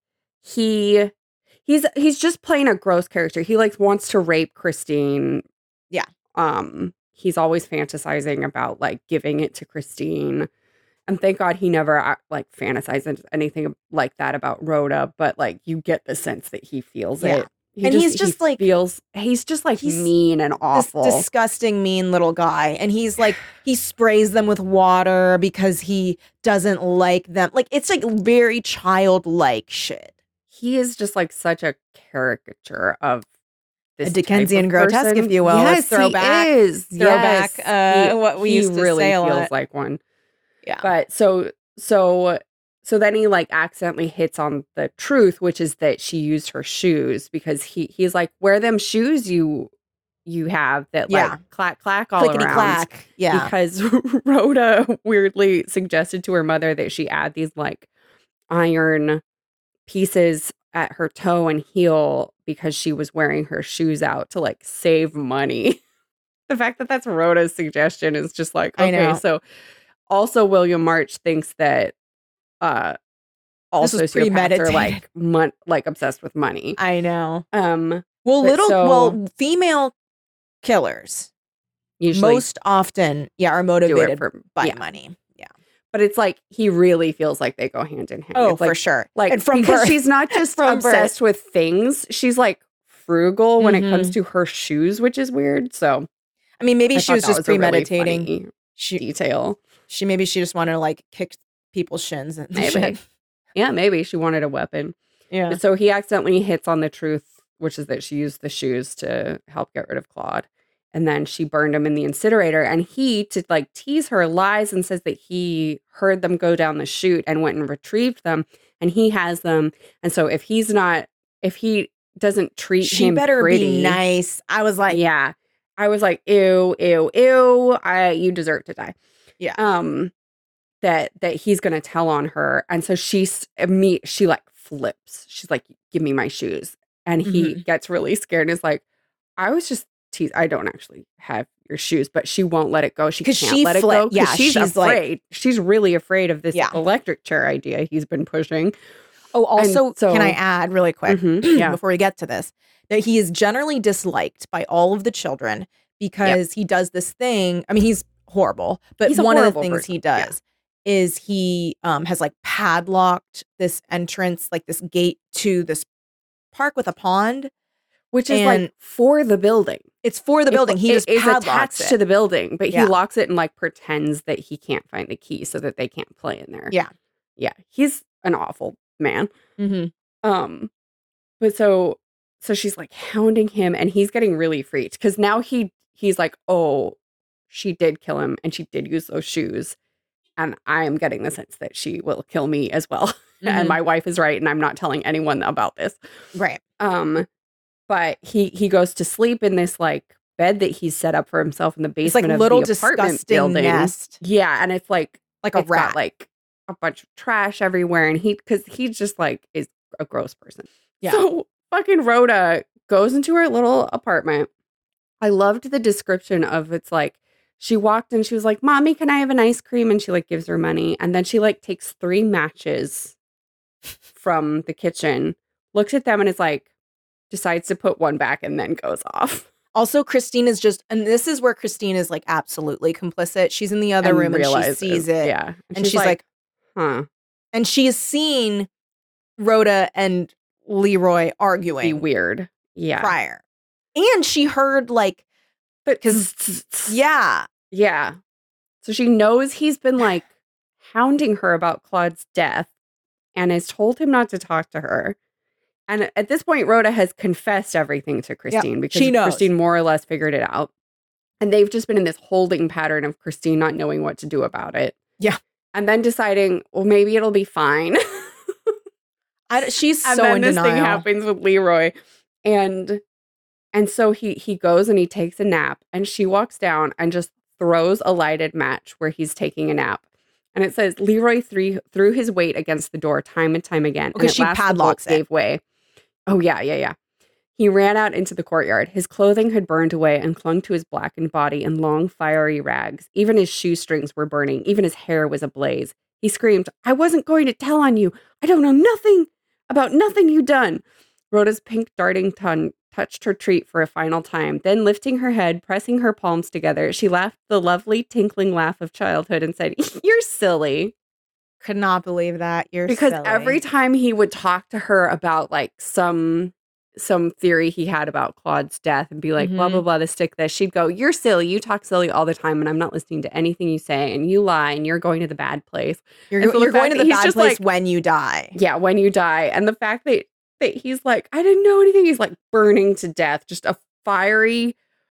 S3: he he's he's just playing a gross character. He like wants to rape Christine.
S2: Yeah.
S3: Um he's always fantasizing about like giving it to Christine. And thank God he never uh, like fantasizes anything like that about Rhoda, but like you get the sense that he feels
S2: Yeah.
S3: it. He
S2: And he's just,
S3: he
S2: like-
S3: feels he's just like
S2: he's
S3: mean and awful.
S2: this disgusting, mean little guy. And he's like, he sprays them with water because he doesn't like them. Like, it's like very childlike shit.
S3: He is just like such a caricature of this
S2: A
S3: type
S2: Dickensian
S3: of
S2: grotesque,
S3: person.
S2: if you will.
S3: Yes,
S2: Let's throw back-
S3: he is.
S2: throwback,
S3: Yes.
S2: uh, what we
S3: he
S2: used to
S3: really
S2: say a
S3: feels
S2: lot.
S3: like one.
S2: Yeah.
S3: But so so so then he like accidentally hits on the truth, which is that she used her shoes, because he he's like, wear them shoes you you have that
S2: Yeah.
S3: like clack clack all
S2: Clickety
S3: around.
S2: clack. Yeah.
S3: Because Rhoda weirdly suggested to her mother that she add these like iron pieces at her toe and heel because she was wearing her shoes out to like save money. The fact that that's Rhoda's suggestion is just like,
S2: I
S3: okay,
S2: know.
S3: so also William March thinks that uh all
S2: This was
S3: sociopaths are
S2: premeditated.
S3: like mon- like obsessed with money.
S2: I know.
S3: Um
S2: Well,
S3: But
S2: little,
S3: so-
S2: well, female killers
S3: usually
S2: most often, yeah, are
S3: do
S2: motivated
S3: it for
S2: by
S3: yeah.
S2: money. Yeah.
S3: But it's like he really feels like they go hand in hand.
S2: Oh,
S3: It's like,
S2: for sure.
S3: Like
S2: and from
S3: because
S2: birth.
S3: she's not just
S2: From
S3: obsessed with things. She's like frugal when it
S2: Mhm.
S3: comes to her shoes, which is weird. So
S2: I mean, maybe
S3: I
S2: she
S3: thought
S2: was
S3: that
S2: just
S3: was a really
S2: premeditating.
S3: funny
S2: she,
S3: detail.
S2: she maybe she just wanted to like kick people's shins and
S3: Maybe.
S2: shit.
S3: Yeah, maybe she wanted a weapon.
S2: Yeah.
S3: So he accidentally hits on the truth, which is that she used the shoes to help get rid of Claude. And then she burned him in the incinerator. And he, to like tease her, lies and says that he heard them go down the chute and went and retrieved them. And he has them. And so if he's not, if he doesn't treat
S2: She
S3: him
S2: better
S3: pretty,
S2: be nice. I was like,
S3: yeah. I was like, ew, ew, ew. I, you deserve to die.
S2: Yeah.
S3: Um, that that he's gonna tell on her, and so she's me. She like flips. She's like, "Give me my shoes," and he
S2: Mhm.
S3: gets really scared and is like, "I was just tease. I don't actually have your shoes," but she won't let it go. She
S2: 'Cause
S3: can't
S2: she
S3: let it
S2: flip-
S3: go. 'cause
S2: yeah,
S3: she's,
S2: she's like-
S3: afraid. she's really afraid of this
S2: Yeah.
S3: electric chair idea he's been pushing.
S2: oh, also,
S3: so-
S2: can I add really quick
S3: Mhm, yeah.
S2: before we get to this that he is generally disliked by all of the children because he does this thing. I mean, he's horrible, but
S3: He's a
S2: one of the
S3: horrible
S2: things
S3: person,
S2: he
S3: yeah.
S2: does is he um, has like padlocked this entrance, like this gate to this park with a pond.
S3: Which is
S2: And
S3: like for the building.
S2: It's for the
S3: It-
S2: building. He
S3: it
S2: just
S3: is
S2: padlocks
S3: attached
S2: it.
S3: to the building, but
S2: Yeah.
S3: he locks it and like pretends that he can't find the key so that they can't play in there.
S2: Yeah.
S3: Yeah. He's an awful man.
S2: Mhm.
S3: Um, but so so she's like hounding him and he's getting really freaked because now he he's like, oh, she did kill him and she did use those shoes. And I am getting the sense that she will kill me as well.
S2: Mhm.
S3: And my wife is right, and I'm not telling anyone about this.
S2: Right.
S3: Um, but he he goes to sleep in this like bed that he's set up for himself in the
S2: It's like
S3: basement
S2: little
S3: of the apartment
S2: disgusting
S3: building.
S2: nest,
S3: Yeah, and it's like
S2: like a
S3: it's
S2: rat.
S3: got like a bunch of trash everywhere, and he because he just like is a gross person.
S2: Yeah.
S3: So fucking Rhoda goes into her little apartment. I loved the description of it's like she walked in, she was like, "Mommy, can I have an ice cream?" And she like gives her money, and then she like takes three matches from the kitchen, looks at them, and is like, decides to put one back, and then goes off.
S2: Also, Christine is just, and this is where Christine is like absolutely complicit. She's in the other
S3: And
S2: room and she
S3: realizes,
S2: sees it.
S3: yeah,
S2: And she's, like,
S3: "Huh."
S2: and she is seeing Rhoda and Leroy
S3: Be
S2: arguing
S3: weird, yeah.
S2: prior. And she heard like,
S3: But
S2: 'cause- yeah,
S3: yeah. So she knows he's been like hounding her about Claude's death and has told him not to talk to her. And at this point, Rhoda has confessed everything to Christine because
S2: she knows.
S3: Christine more or less figured it out. And they've just been in this holding pattern of Christine not knowing what to do about it.
S2: Yeah.
S3: And then deciding, well, maybe it'll be fine.
S2: I, she's
S3: and
S2: so
S3: then
S2: in
S3: this
S2: denial.
S3: thing happens with Leroy. And and so he he goes and he takes a nap, and she walks down and just throws a lighted match where he's taking a nap. And it says Leroy threw, threw his weight against the door time and time again.
S2: Because
S3: and
S2: she
S3: at last the bolt
S2: padlocks it.
S3: gave way. Oh, yeah, yeah, yeah. He ran out into the courtyard. His clothing had burned away and clung to his blackened body in long, fiery rags. Even his shoestrings were burning. Even his hair was ablaze. He screamed, "I wasn't going to tell on you. I don't know nothing about nothing you done." Rhoda's pink darting tongue touched her treat for a final time. Then lifting her head, pressing her palms together, she laughed the lovely tinkling laugh of childhood and said, "You're silly."
S2: Could not believe that. You're
S3: Because
S2: silly.
S3: every time he would talk to her about like some some theory he had about Claude's death and be like, blah,
S2: Mhm.
S3: blah, blah, to stick this, she'd go, "You're silly. You talk silly all the time, and I'm not listening to anything you say, and you lie, and you're going to the bad place."
S2: You're,
S3: And so the
S2: you're going
S3: fact
S2: to
S3: that
S2: the
S3: he's
S2: bad
S3: just
S2: place
S3: like-
S2: when you die.
S3: Yeah, when you die. And the fact that, that he's like, "I didn't know anything." He's like burning to death, just a fiery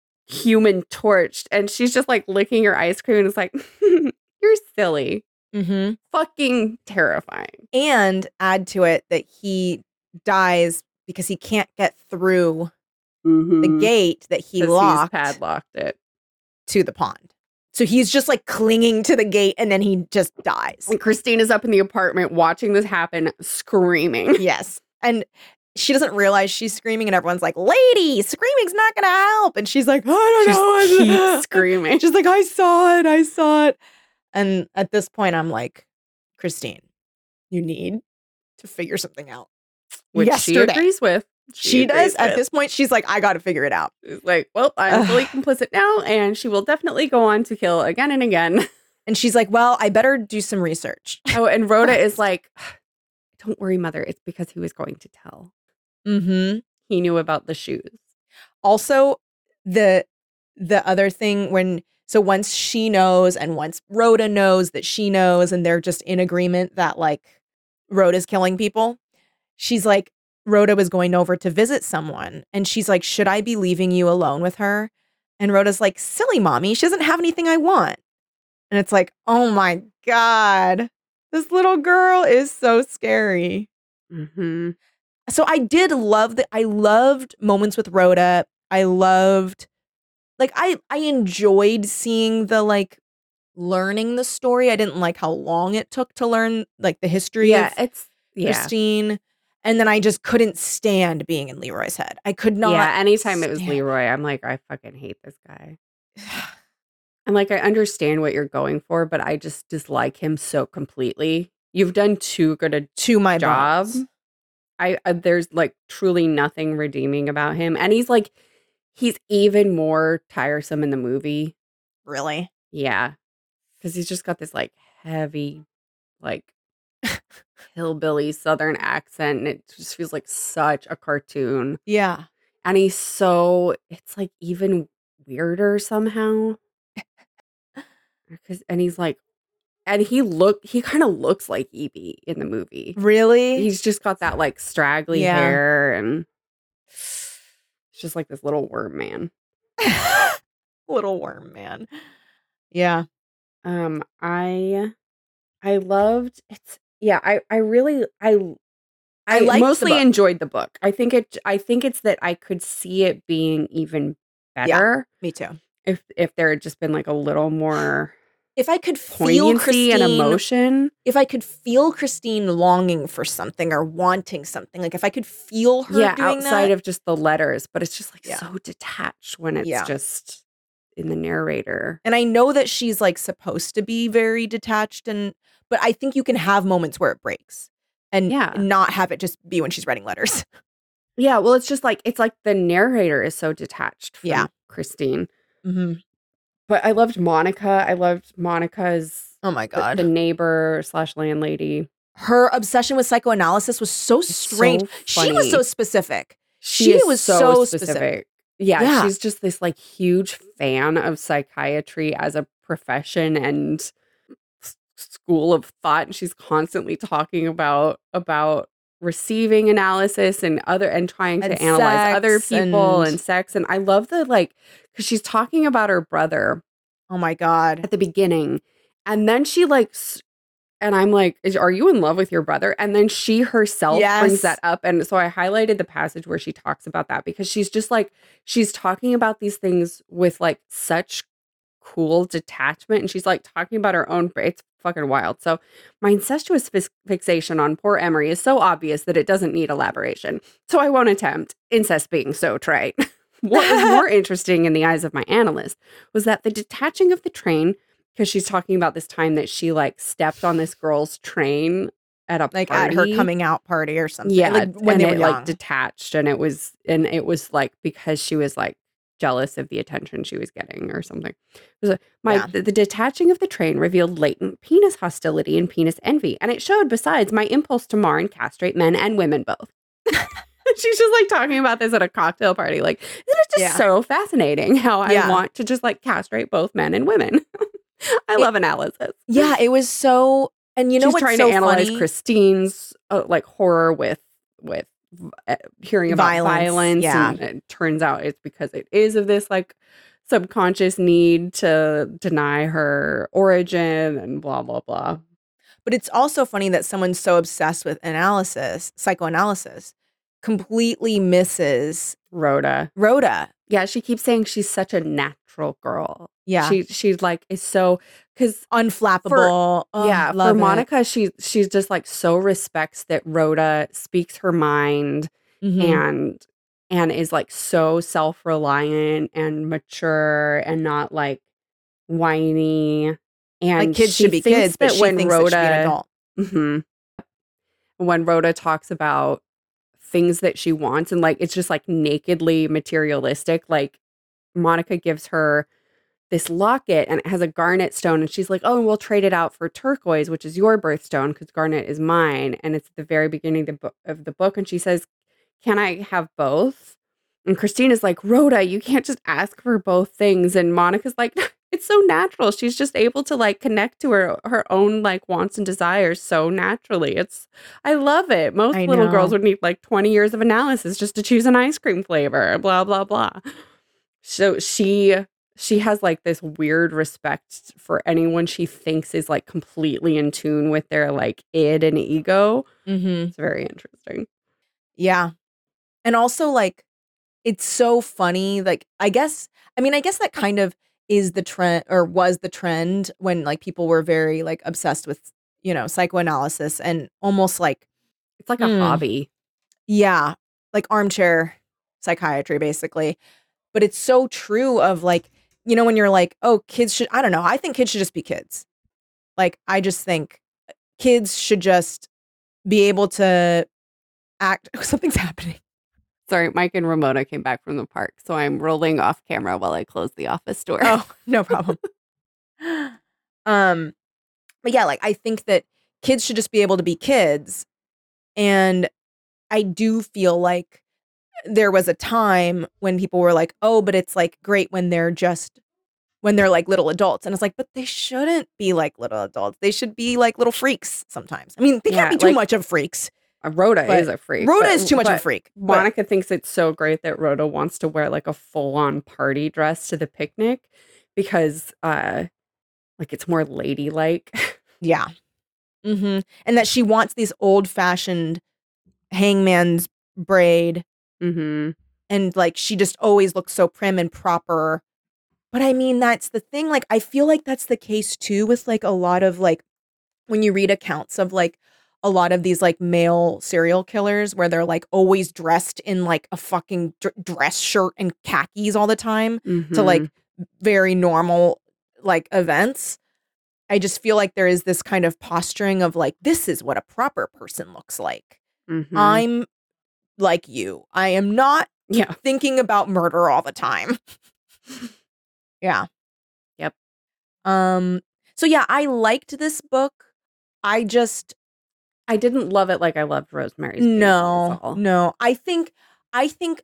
S3: human torch. And she's just like licking her ice cream and it's like, "You're silly."
S2: Mm-hmm.
S3: Fucking terrifying.
S2: And add to it that he dies because he can't get through
S3: Mm-hmm.
S2: the gate that he
S3: 'Cause
S2: locked
S3: He's padlocked it.
S2: to the pond. So he's just like clinging to the gate and then he just dies.
S3: And Christine is up in the apartment watching this happen, screaming.
S2: Yes. And she doesn't realize she's screaming and everyone's like, "Lady, screaming's not going to help." And she's like, "I don't know."
S3: Just keeps screaming.
S2: She's like, "I saw it. I saw it." And at this point, I'm like, "Christine, you need to figure something out."
S3: Which
S2: Yesterday.
S3: she agrees with.
S2: She, does.
S3: agrees
S2: At
S3: with.
S2: this point, she's like, "I got to figure it out."
S3: She's like, "Well, I'm fully
S2: Ugh.
S3: complicit now, and she will definitely go on to kill again and again."
S2: And she's like, "Well, I better do some research."
S3: Oh, and Rhoda is like, "Don't worry, mother. It's because he was going to tell.
S2: Mm-hmm.
S3: He knew about the shoes."
S2: Also, the the other thing when so once she knows and once Rhoda knows that she knows and they're just in agreement that like Rhoda's killing people, she's like, Rhoda was going over to visit someone and she's like, "Should I be leaving you alone with her?" And Rhoda's like, "Silly mommy, she doesn't have anything I want." And it's like, oh my God, this little girl is so scary.
S3: Mm-hmm.
S2: So I did love that. I loved moments with Rhoda. I loved, like, I I enjoyed seeing the like learning the story. I didn't like how long it took to learn like the history
S3: Yeah,
S2: of
S3: it's yeah.
S2: Christine. And then I just couldn't stand being in Leroy's head. I could not.
S3: Yeah, anytime it was
S2: stand-
S3: Leroy, I'm like, I fucking hate this guy. And like, I understand what you're going for, but I just dislike him so completely. You've done too good a
S2: to my
S3: job.
S2: bones.
S3: I uh, there's like truly nothing redeeming about him, and he's like, he's even more tiresome in the movie.
S2: Really?
S3: Yeah, because he's just got this like heavy, like hillbilly Southern accent, and it just feels like such a cartoon.
S2: Yeah.
S3: And he's so, it's like even weirder somehow. Because and he's like, and he look, he kind of looks like Evie in the movie.
S2: Really?
S3: He's just got that like straggly
S2: Yeah.
S3: hair, and it's just like this little worm man.
S2: Little worm man. Yeah.
S3: Um, I I loved it's yeah, I I really I
S2: I
S3: I
S2: liked the
S3: mostly
S2: book.
S3: enjoyed the book. I think it I think it's that I could see it being even
S2: Yeah.
S3: better
S2: Me too.
S3: if if there had just been like a little more
S2: If I could feel
S3: poignancy and
S2: Christine,
S3: emotion.
S2: if I could feel Christine longing for something or wanting something, like if I could feel her
S3: Yeah,
S2: doing
S3: outside
S2: that,
S3: of just the letters, but it's just like
S2: Yeah.
S3: so detached when it's
S2: Yeah.
S3: just in the narrator.
S2: and I know that she's like supposed to be very detached, and but I think you can have moments where it breaks and
S3: Yeah.
S2: not have it just be when she's writing letters.
S3: Yeah, well, it's just like it's like the narrator is so detached from
S2: Yeah.
S3: Christine.
S2: Mm-hmm.
S3: But I loved Monica. I loved Monica's
S2: Oh my
S3: the,
S2: God.
S3: the neighbor slash landlady.
S2: Her obsession with psychoanalysis was so strange.
S3: so
S2: She was so
S3: funny.
S2: specific.
S3: She,
S2: She
S3: is
S2: was
S3: so,
S2: so
S3: specific.
S2: specific.
S3: Yeah,
S2: Yeah.
S3: she's just this like huge fan of psychiatry as a profession and s- school of thought. And she's constantly talking about about receiving analysis and other and trying to
S2: And
S3: analyze other
S2: sex
S3: people and,
S2: and-
S3: sex. And I love the like because she's talking about her brother
S2: Oh my God.
S3: at the beginning, and then she like. s- And I'm like, is, are you in love with your brother? And then she herself brings
S2: Yes.
S3: that up. And so I highlighted the passage where she talks about that because she's just like, she's talking about these things with like such cool detachment. And she's like talking about her own, it's fucking wild. So my incestuous fix- fixation on poor Emery is so obvious that it doesn't need elaboration. So I won't attempt incest being so trite. What was more interesting in the eyes of my analyst was that the detaching of the train, because she's talking about this time that she like stepped on this girl's train at a
S2: Like
S3: party.
S2: at her coming out party or something.
S3: Yeah,
S2: Like when
S3: and
S2: they were
S3: it
S2: young.
S3: like detached, and it was and it was like because she was like jealous of the attention she was getting or something. It was like, my
S2: Yeah.
S3: the, the detaching of the train revealed latent penis hostility and penis envy, and it showed besides my impulse to mar and castrate men and women both. She's just like talking about this at a cocktail party. Like, isn't it just
S2: Yeah.
S3: so fascinating how I
S2: Yeah.
S3: want to just like castrate both men and women? I
S2: It-
S3: love analysis.
S2: Yeah, it was so. And you know
S3: She's
S2: what's
S3: trying
S2: so
S3: to analyze
S2: funny?
S3: Christine's uh, like horror with with uh, hearing about
S2: Violence,
S3: violence,
S2: yeah.
S3: and it turns out it's because it is of this like subconscious need to deny her origin and blah blah blah.
S2: But it's also funny that someone so obsessed with analysis, psychoanalysis, completely misses
S3: Rhoda,
S2: Rhoda.
S3: yeah, she keeps saying she's such a natural girl.
S2: Yeah.
S3: she she's like is so because
S2: Unflappable. Oh,
S3: yeah,
S2: love
S3: for
S2: it.
S3: Monica, she she's just like so respects that Rhoda speaks her mind
S2: Mhm.
S3: and and is like so self-reliant and mature and not like whiny. And
S2: Like kids
S3: she
S2: should be
S3: thinks
S2: kids, but
S3: that
S2: she
S3: when
S2: thinks
S3: Rhoda,
S2: that she should be an adult.
S3: Mhm. when Rhoda talks about things that she wants and like it's just like nakedly materialistic, like Monica gives her this locket and it has a garnet stone and she's like, oh, and we'll trade it out for turquoise, which is your birthstone because garnet is mine. And it's at the very beginning of the, bo- of the book. And she says, can I have both? And Christina's like, Rhoda, you can't just ask for both things. And Monica's like, it's so natural. She's just able to like connect to her her own like wants and desires so naturally. It's I love it. Most
S2: I
S3: little
S2: know.
S3: girls would need like twenty years of analysis just to choose an ice cream flavor, blah, blah, blah. So she she has like this weird respect for anyone she thinks is like completely in tune with their like id and ego.
S2: Mm-hmm.
S3: It's very interesting.
S2: Yeah. And also, like, it's so funny. Like, I guess, I mean, I guess that kind of is the trend or was the trend when like people were very like obsessed with, you know, psychoanalysis and almost like,
S3: It's like a
S2: Hmm.
S3: hobby.
S2: yeah, like armchair psychiatry, basically. But it's so true of like, you know, when you're like, oh, kids should, I don't know, I think kids should just be kids. Like, I just think kids should just be able to act. Something's happening.
S3: Sorry, Mike and Ramona came back from the park, so I'm rolling off camera while I close the office door.
S2: Oh, no problem. um, but yeah, like I think that kids should just be able to be kids. And I do feel like there was a time when people were like, oh, but it's like great when they're just when they're like little adults. And it's like, but they shouldn't be like little adults. They should be like little freaks sometimes. I mean, they
S3: Yeah,
S2: can't be too
S3: like-
S2: much of freaks.
S3: Uh, Rhoda
S2: But
S3: is a freak.
S2: Rhoda
S3: but-
S2: is too much of a
S3: but
S2: freak. but-
S3: Monica thinks it's so great that Rhoda wants to wear like a full-on party dress to the picnic because uh like it's more ladylike.
S2: yeah. Mm-hmm. And that she wants these old fashioned hangman's braid.
S3: Mm-hmm.
S2: And like she just always looks so prim and proper. But I mean, that's the thing. Like, I feel like that's the case too with like a lot of like when you read accounts of like a lot of these like male serial killers where they're like always dressed in like a fucking dr- dress shirt and khakis all the time
S3: Mm-hmm.
S2: to like very normal like events. I just feel like there is this kind of posturing of like, this is what a proper person looks like.
S3: Mm-hmm.
S2: I'm like you. I am not
S3: yeah.
S2: thinking about murder all the time. yeah.
S3: Yep.
S2: Um. So yeah, I liked this book. I just
S3: I didn't love it like I loved Rosemary's Baby.
S2: no,
S3: is all.
S2: no. I think I think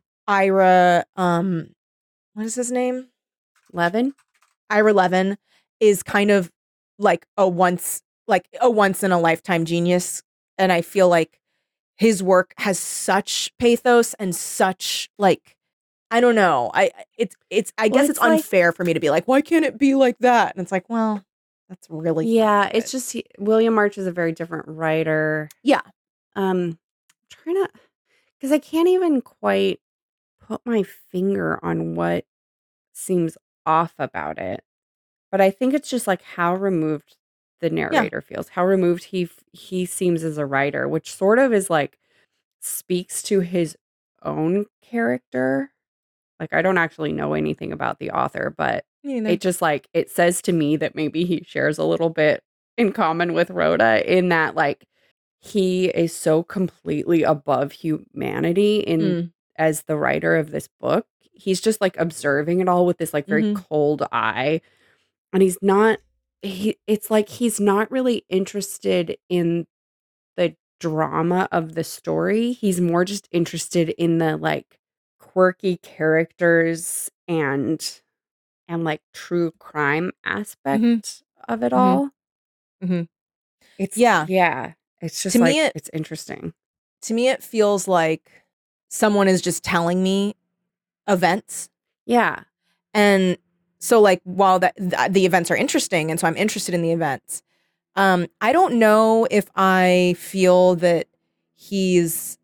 S2: Ira. Um, what is his name?
S3: Levin.
S2: Ira Levin is kind of like a once like a once in a lifetime genius, and I feel like his work has such pathos and such like I don't know. I it's it's I
S3: Well,
S2: guess
S3: it's
S2: it's
S3: like-
S2: unfair for me to be like, why can't it be like that? And it's like, well, that's really
S3: Yeah,
S2: fucking
S3: it's
S2: good.
S3: just he, William March is a very different writer.
S2: Yeah.
S3: Um, trying to because I can't even quite put my finger on what seems off about it, but I think it's just like how removed the narrator feels, how removed he f- he seems as a writer, which sort of is like speaks to his own character. Like I don't actually know anything about the author, but
S2: Me neither.
S3: it just like it says to me that maybe he shares a little bit in common with Rhoda in that like he is so completely above humanity in
S2: Mm.
S3: as the writer of this book. He's just like observing it all with this like very
S2: Mhm.
S3: cold eye, and he's not he it's like he's not really interested in the drama of the story. He's more just interested in the like quirky characters and and like true crime aspect
S2: Mhm.
S3: of it
S2: Mhm.
S3: all.
S2: Mhm.
S3: It's
S2: Yeah.
S3: yeah. It's just
S2: To
S3: like
S2: me, it-
S3: it's interesting.
S2: To me, it feels like someone is just telling me events.
S3: Yeah.
S2: And so like while that th- the events are interesting and so I'm interested in the events, um I don't know if I feel that he's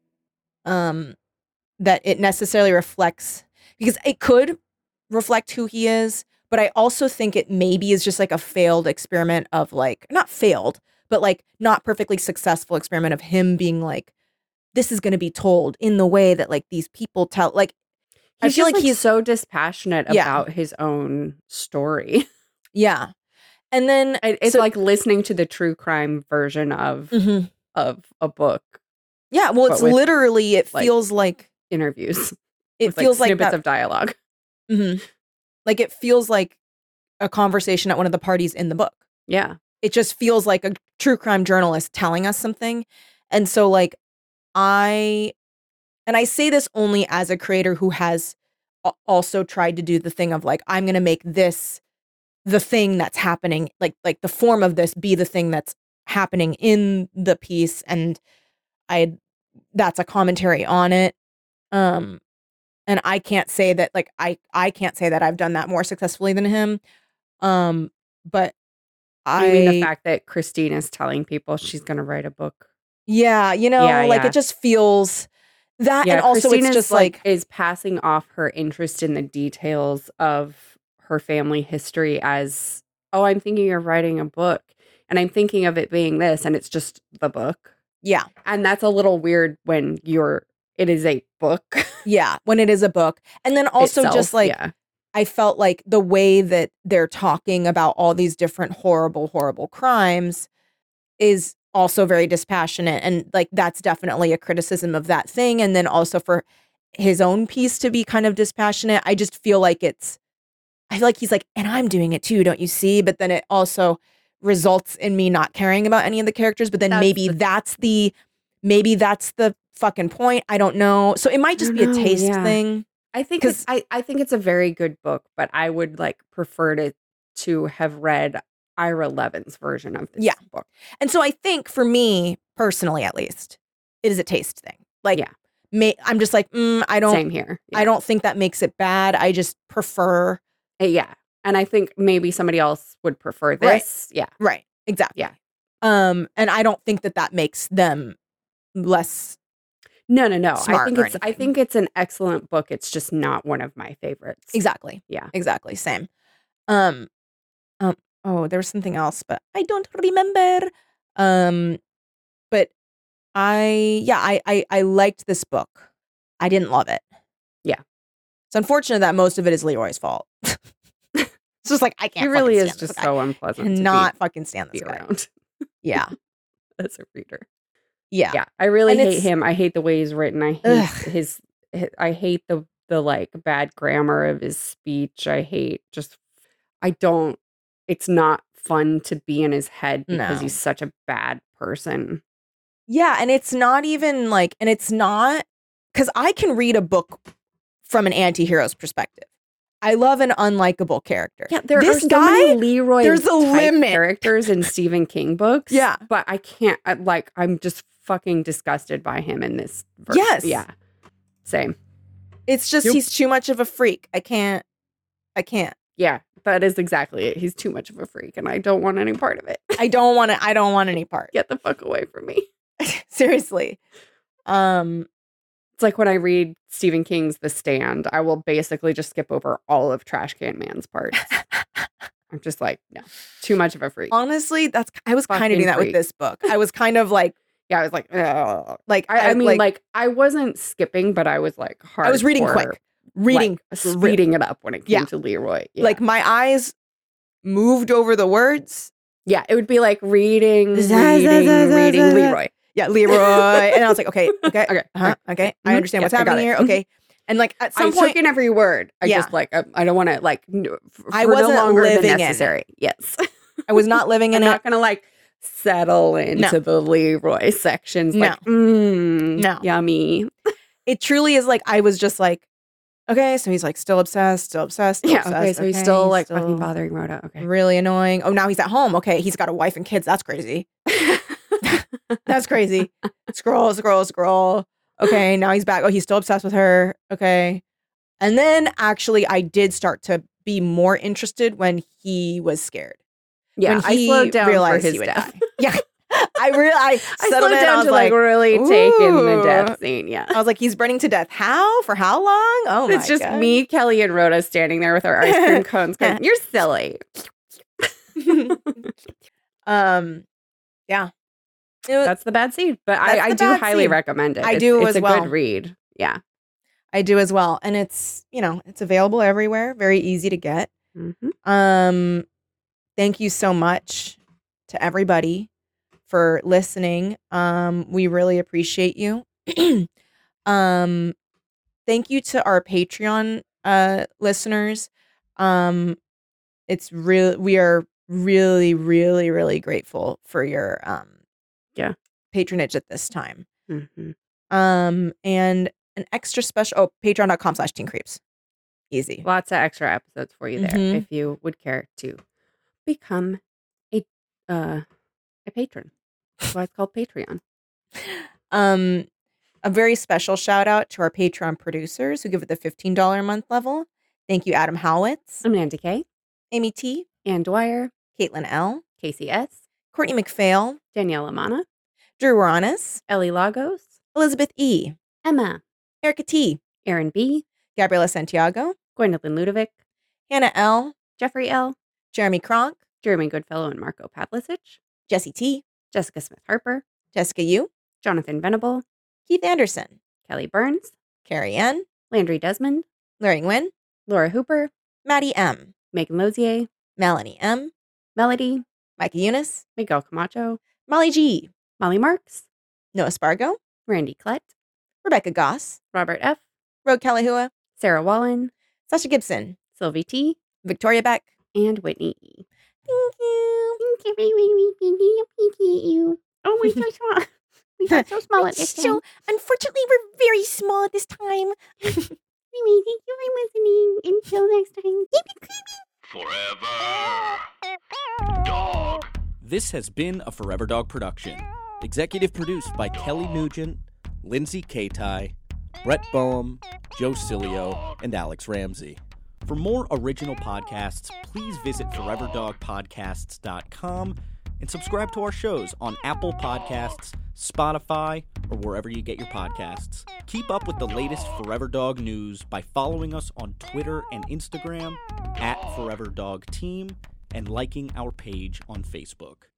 S2: um that it necessarily reflects because it could reflect who he is, but I also think it maybe is just like a failed experiment of like not failed, but like not perfectly successful experiment of him being like this is going to be told in the way that like these people tell like
S3: He's
S2: I feel
S3: just,
S2: like
S3: like
S2: he's
S3: so dispassionate
S2: Yeah.
S3: about his own story.
S2: yeah. And then
S3: It- It's
S2: so-
S3: like listening to the true crime version of
S2: Mhm.
S3: of a book
S2: Yeah, well, it's
S3: But with,
S2: literally, it
S3: like,
S2: feels like,
S3: interviews.
S2: it
S3: with,
S2: feels
S3: like
S2: like
S3: snippets
S2: that,
S3: of dialogue.
S2: mhm. Like it feels like a conversation at one of the parties in the book.
S3: Yeah.
S2: It just feels like a true crime journalist telling us something. And so like I, and I say this only as a creator who has a- also tried to do the thing of like, I'm going to make this the thing that's happening, like, like the form of this be the thing that's happening in the piece. And I, that's a commentary on it. Um, and I can't say that like I I can't say that I've done that more successfully than him. Um, but I
S3: I mean the fact that Christine is telling people she's going to write a book.
S2: yeah, you know,
S3: Yeah,
S2: like
S3: yeah.
S2: it just feels that,
S3: Yeah,
S2: and also
S3: Christine
S2: it's
S3: is
S2: just
S3: like,
S2: like,
S3: is passing off her interest in the details of her family history as, oh, I'm thinking of writing a book and I'm thinking of it being this, and it's just the book.
S2: yeah,
S3: And that's a little weird when you're it is a book.
S2: yeah, when it is a book, and then also
S3: itself,
S2: just like
S3: yeah.
S2: I felt like the way that they're talking about all these different horrible, horrible crimes is also very dispassionate. And like, that's definitely a criticism of that thing. And then also for his own piece to be kind of dispassionate, I just feel like it's, I feel like he's like, and I'm doing it too, don't you see? But then it also results in me not caring about any of the characters. But then
S3: That's
S2: maybe
S3: the-
S2: that's the, maybe that's the fucking point. I don't know. So it might just be a
S3: don't know,
S2: taste
S3: yeah.
S2: thing.
S3: I think
S2: 'Cause-
S3: it's, I, I think it's a very good book, but I would like prefer to to have read Ira Levin's version of this
S2: Yeah.
S3: book.
S2: And so I think for me personally, at least, it is a taste thing. Like,
S3: Yeah.
S2: may, I'm just like, mm, I don't,
S3: Same here. Yeah.
S2: I don't think that makes it bad. I just prefer.
S3: Uh, yeah. And I think maybe somebody else would prefer
S2: Right.
S3: this. Yeah.
S2: Right. Exactly.
S3: Yeah.
S2: Um, and I don't think that that makes them less.
S3: No, no, no. I
S2: Smart
S3: think
S2: or
S3: it's I
S2: anything.
S3: think it's an excellent book. It's just not one of my favorites.
S2: Exactly.
S3: Yeah.
S2: Exactly. Same. Um, um, oh, there was something else, but I don't remember. Um, but I, yeah, I, I, I liked this book. I didn't love it.
S3: Yeah.
S2: It's unfortunate that most of it is Leroy's fault. It's just like, I can't
S3: He really
S2: fucking
S3: is
S2: stand this
S3: just
S2: guy.
S3: so unpleasant
S2: Cannot
S3: to
S2: fucking stand
S3: be,
S2: this
S3: be
S2: guy.
S3: around
S2: Yeah.
S3: as a reader.
S2: Yeah.
S3: Yeah, I really
S2: And
S3: hate
S2: it's-
S3: him. I hate the way he's written. I hate
S2: Ugh.
S3: his, his. I hate the the like bad grammar of his speech. I hate just. I don't. It's not fun to be in his head because
S2: No.
S3: he's such a bad person.
S2: Yeah. And it's not even like, and it's not, because I can read a book from an anti-hero's perspective. I love an unlikable character.
S3: Yeah, there
S2: this
S3: are so
S2: guy,
S3: many Leroy
S2: there's a
S3: type
S2: limit.
S3: characters in Stephen King books.
S2: Yeah.
S3: but I can't. I, like, I'm just fucking disgusted by him in this version.
S2: Yes.
S3: Yeah. Same.
S2: It's just,
S3: Yep.
S2: he's too much of a freak. I can't, I can't.
S3: Yeah, that is exactly it. He's too much of a freak, and I don't want any part of it.
S2: I don't want to, I don't want any part.
S3: Get the fuck away from me.
S2: Seriously. Um,
S3: It's like when I read Stephen King's The Stand, I will basically just skip over all of Trash Can Man's parts. I'm just like, no, too much of a freak.
S2: honestly, that's, I was kind of
S3: Fucking
S2: doing that
S3: freak.
S2: with this book. I was kind of like,
S3: Yeah, I was like, ugh.
S2: like,
S3: I, I mean, like, I wasn't skipping, but I was like, hard.
S2: I was reading quick, reading,
S3: like,
S2: for real.
S3: speeding it up when it came
S2: Yeah.
S3: to Leroy. Yeah.
S2: Like my eyes moved over the words.
S3: yeah, it would be like reading,
S2: Zah, zah,
S3: reading,
S2: zah, zah,
S3: reading
S2: zah, zah.
S3: Leroy.
S2: Yeah, Leroy. And I was like, okay, okay,
S3: Okay,
S2: uh-huh, okay. I
S3: Mhm.
S2: understand what's
S3: Yep, I got
S2: happening
S3: it.
S2: here.
S3: Mhm.
S2: Okay. And like at
S3: I
S2: some
S3: took
S2: point,
S3: in every word. I
S2: Yeah.
S3: just like, I, I don't want to like, n- f-
S2: I
S3: for
S2: wasn't
S3: no longer than
S2: living in it.
S3: necessary. Yes.
S2: I was not living in
S3: I'm
S2: it.
S3: not going to like settle into
S2: No.
S3: the Leroy sections.
S2: No.
S3: Like, mm,
S2: No.
S3: yummy.
S2: It truly is like, I was just like, okay, so he's like still obsessed, still obsessed. Still
S3: Yeah.
S2: obsessed,
S3: Okay. So he's
S2: okay,
S3: still like
S2: still
S3: fucking bothering Rhoda. Okay.
S2: really annoying. Oh, now he's at home. Okay, he's got a wife and kids. That's crazy. That's crazy. Scroll, scroll, scroll. Okay, now he's back. Oh, he's still obsessed with her. Okay. And then actually, I did start to be more interested when he was scared.
S3: yeah.
S2: when
S3: I
S2: he
S3: slowed down for
S2: realized
S3: his
S2: he would
S3: death.
S2: die. Yeah. I really, I
S3: I
S2: settled
S3: slowed
S2: in. I
S3: down
S2: was
S3: to like,
S2: like,
S3: really take in the
S2: ooh.
S3: death scene. Yeah.
S2: I was like, he's burning to death. How? For how long? Oh my
S3: It's just
S2: God.
S3: me, Kelly, and Rhoda standing there with our ice cream cones going, you're silly.
S2: um, yeah. It was-
S3: That's the bad seed. But
S2: That's
S3: I, I
S2: the
S3: do
S2: bad
S3: highly
S2: seed.
S3: recommend it.
S2: I
S3: It's-
S2: do
S3: it's
S2: as
S3: a
S2: well.
S3: good read. Yeah.
S2: I do as well. And it's, you know, it's available everywhere. Very easy to get.
S3: Mhm.
S2: Um, thank you so much to everybody for listening. Um, we really appreciate you. um, thank you to our Patreon uh listeners. Um, it's real. We are really, really, really grateful for your um,
S3: Yeah.
S2: patronage at this time.
S3: Mhm.
S2: Um, and an extra special. Oh, patreon.com slash teen creeps. Easy.
S3: Lots of extra episodes for you there
S2: Mhm.
S3: if you would care to become a uh, a patron. That's why it's called Patreon.
S2: Um, a very special shout out to our Patreon producers who give it the fifteen dollars a month level. Thank you, Adam Howitz,
S3: Amanda K,
S2: Amy T,
S3: Ann Dwyer,
S2: Caitlin L,
S3: Casey S,
S2: Courtney McPhail,
S3: Danielle Amana,
S2: Drew Waranis,
S3: Ellie Lagos,
S2: Elizabeth E,
S3: Emma,
S2: Erica T,
S3: Aaron B,
S2: Gabriela Santiago,
S3: Gwendolyn Ludovic,
S2: Hannah L,
S3: Jeffrey L,
S2: Jeremy Kronk,
S3: Jeremy Goodfellow and Marco Pavlicic,
S2: Jesse T,
S3: Jessica Smith Harper,
S2: Jessica U,
S3: Jonathan Venable,
S2: Keith Anderson,
S3: Kelly Burns,
S2: Carrie N,
S3: Landry Desmond,
S2: Larry Nguyen,
S3: Laura Hooper,
S2: Maddie M,
S3: Megan Lozier,
S2: Melanie M,
S3: Melody,
S2: Micah Eunice,
S3: Miguel Camacho,
S2: Molly G,
S3: Molly Marks,
S2: Noah Spargo,
S3: Randy Klett,
S2: Rebecca Goss,
S3: Robert F.,
S2: Rogue Kalahua,
S3: Sarah Wallen,
S2: Sasha Gibson,
S3: Sylvie T.,
S2: Victoria Beck.
S3: and Whitney E.
S2: Thank you.
S3: Thank you. Oh, we so small. We got so small at this time.
S2: So, unfortunately, we're very small at this time.
S3: Anyway, thank you for listening. Until next time.
S1: Forever Dog.
S4: This has been a Forever Dog production. Executive produced by Kelly Nugent, Lindsay Katai, Brett Boehm, Joe Cilio, and Alex Ramsey. For more original podcasts, please visit forever dog podcasts dot com and subscribe to our shows on Apple Podcasts, Spotify, or wherever you get your podcasts. Keep up with the latest Forever Dog news by following us on Twitter and Instagram at Forever Dog Team and liking our page on Facebook.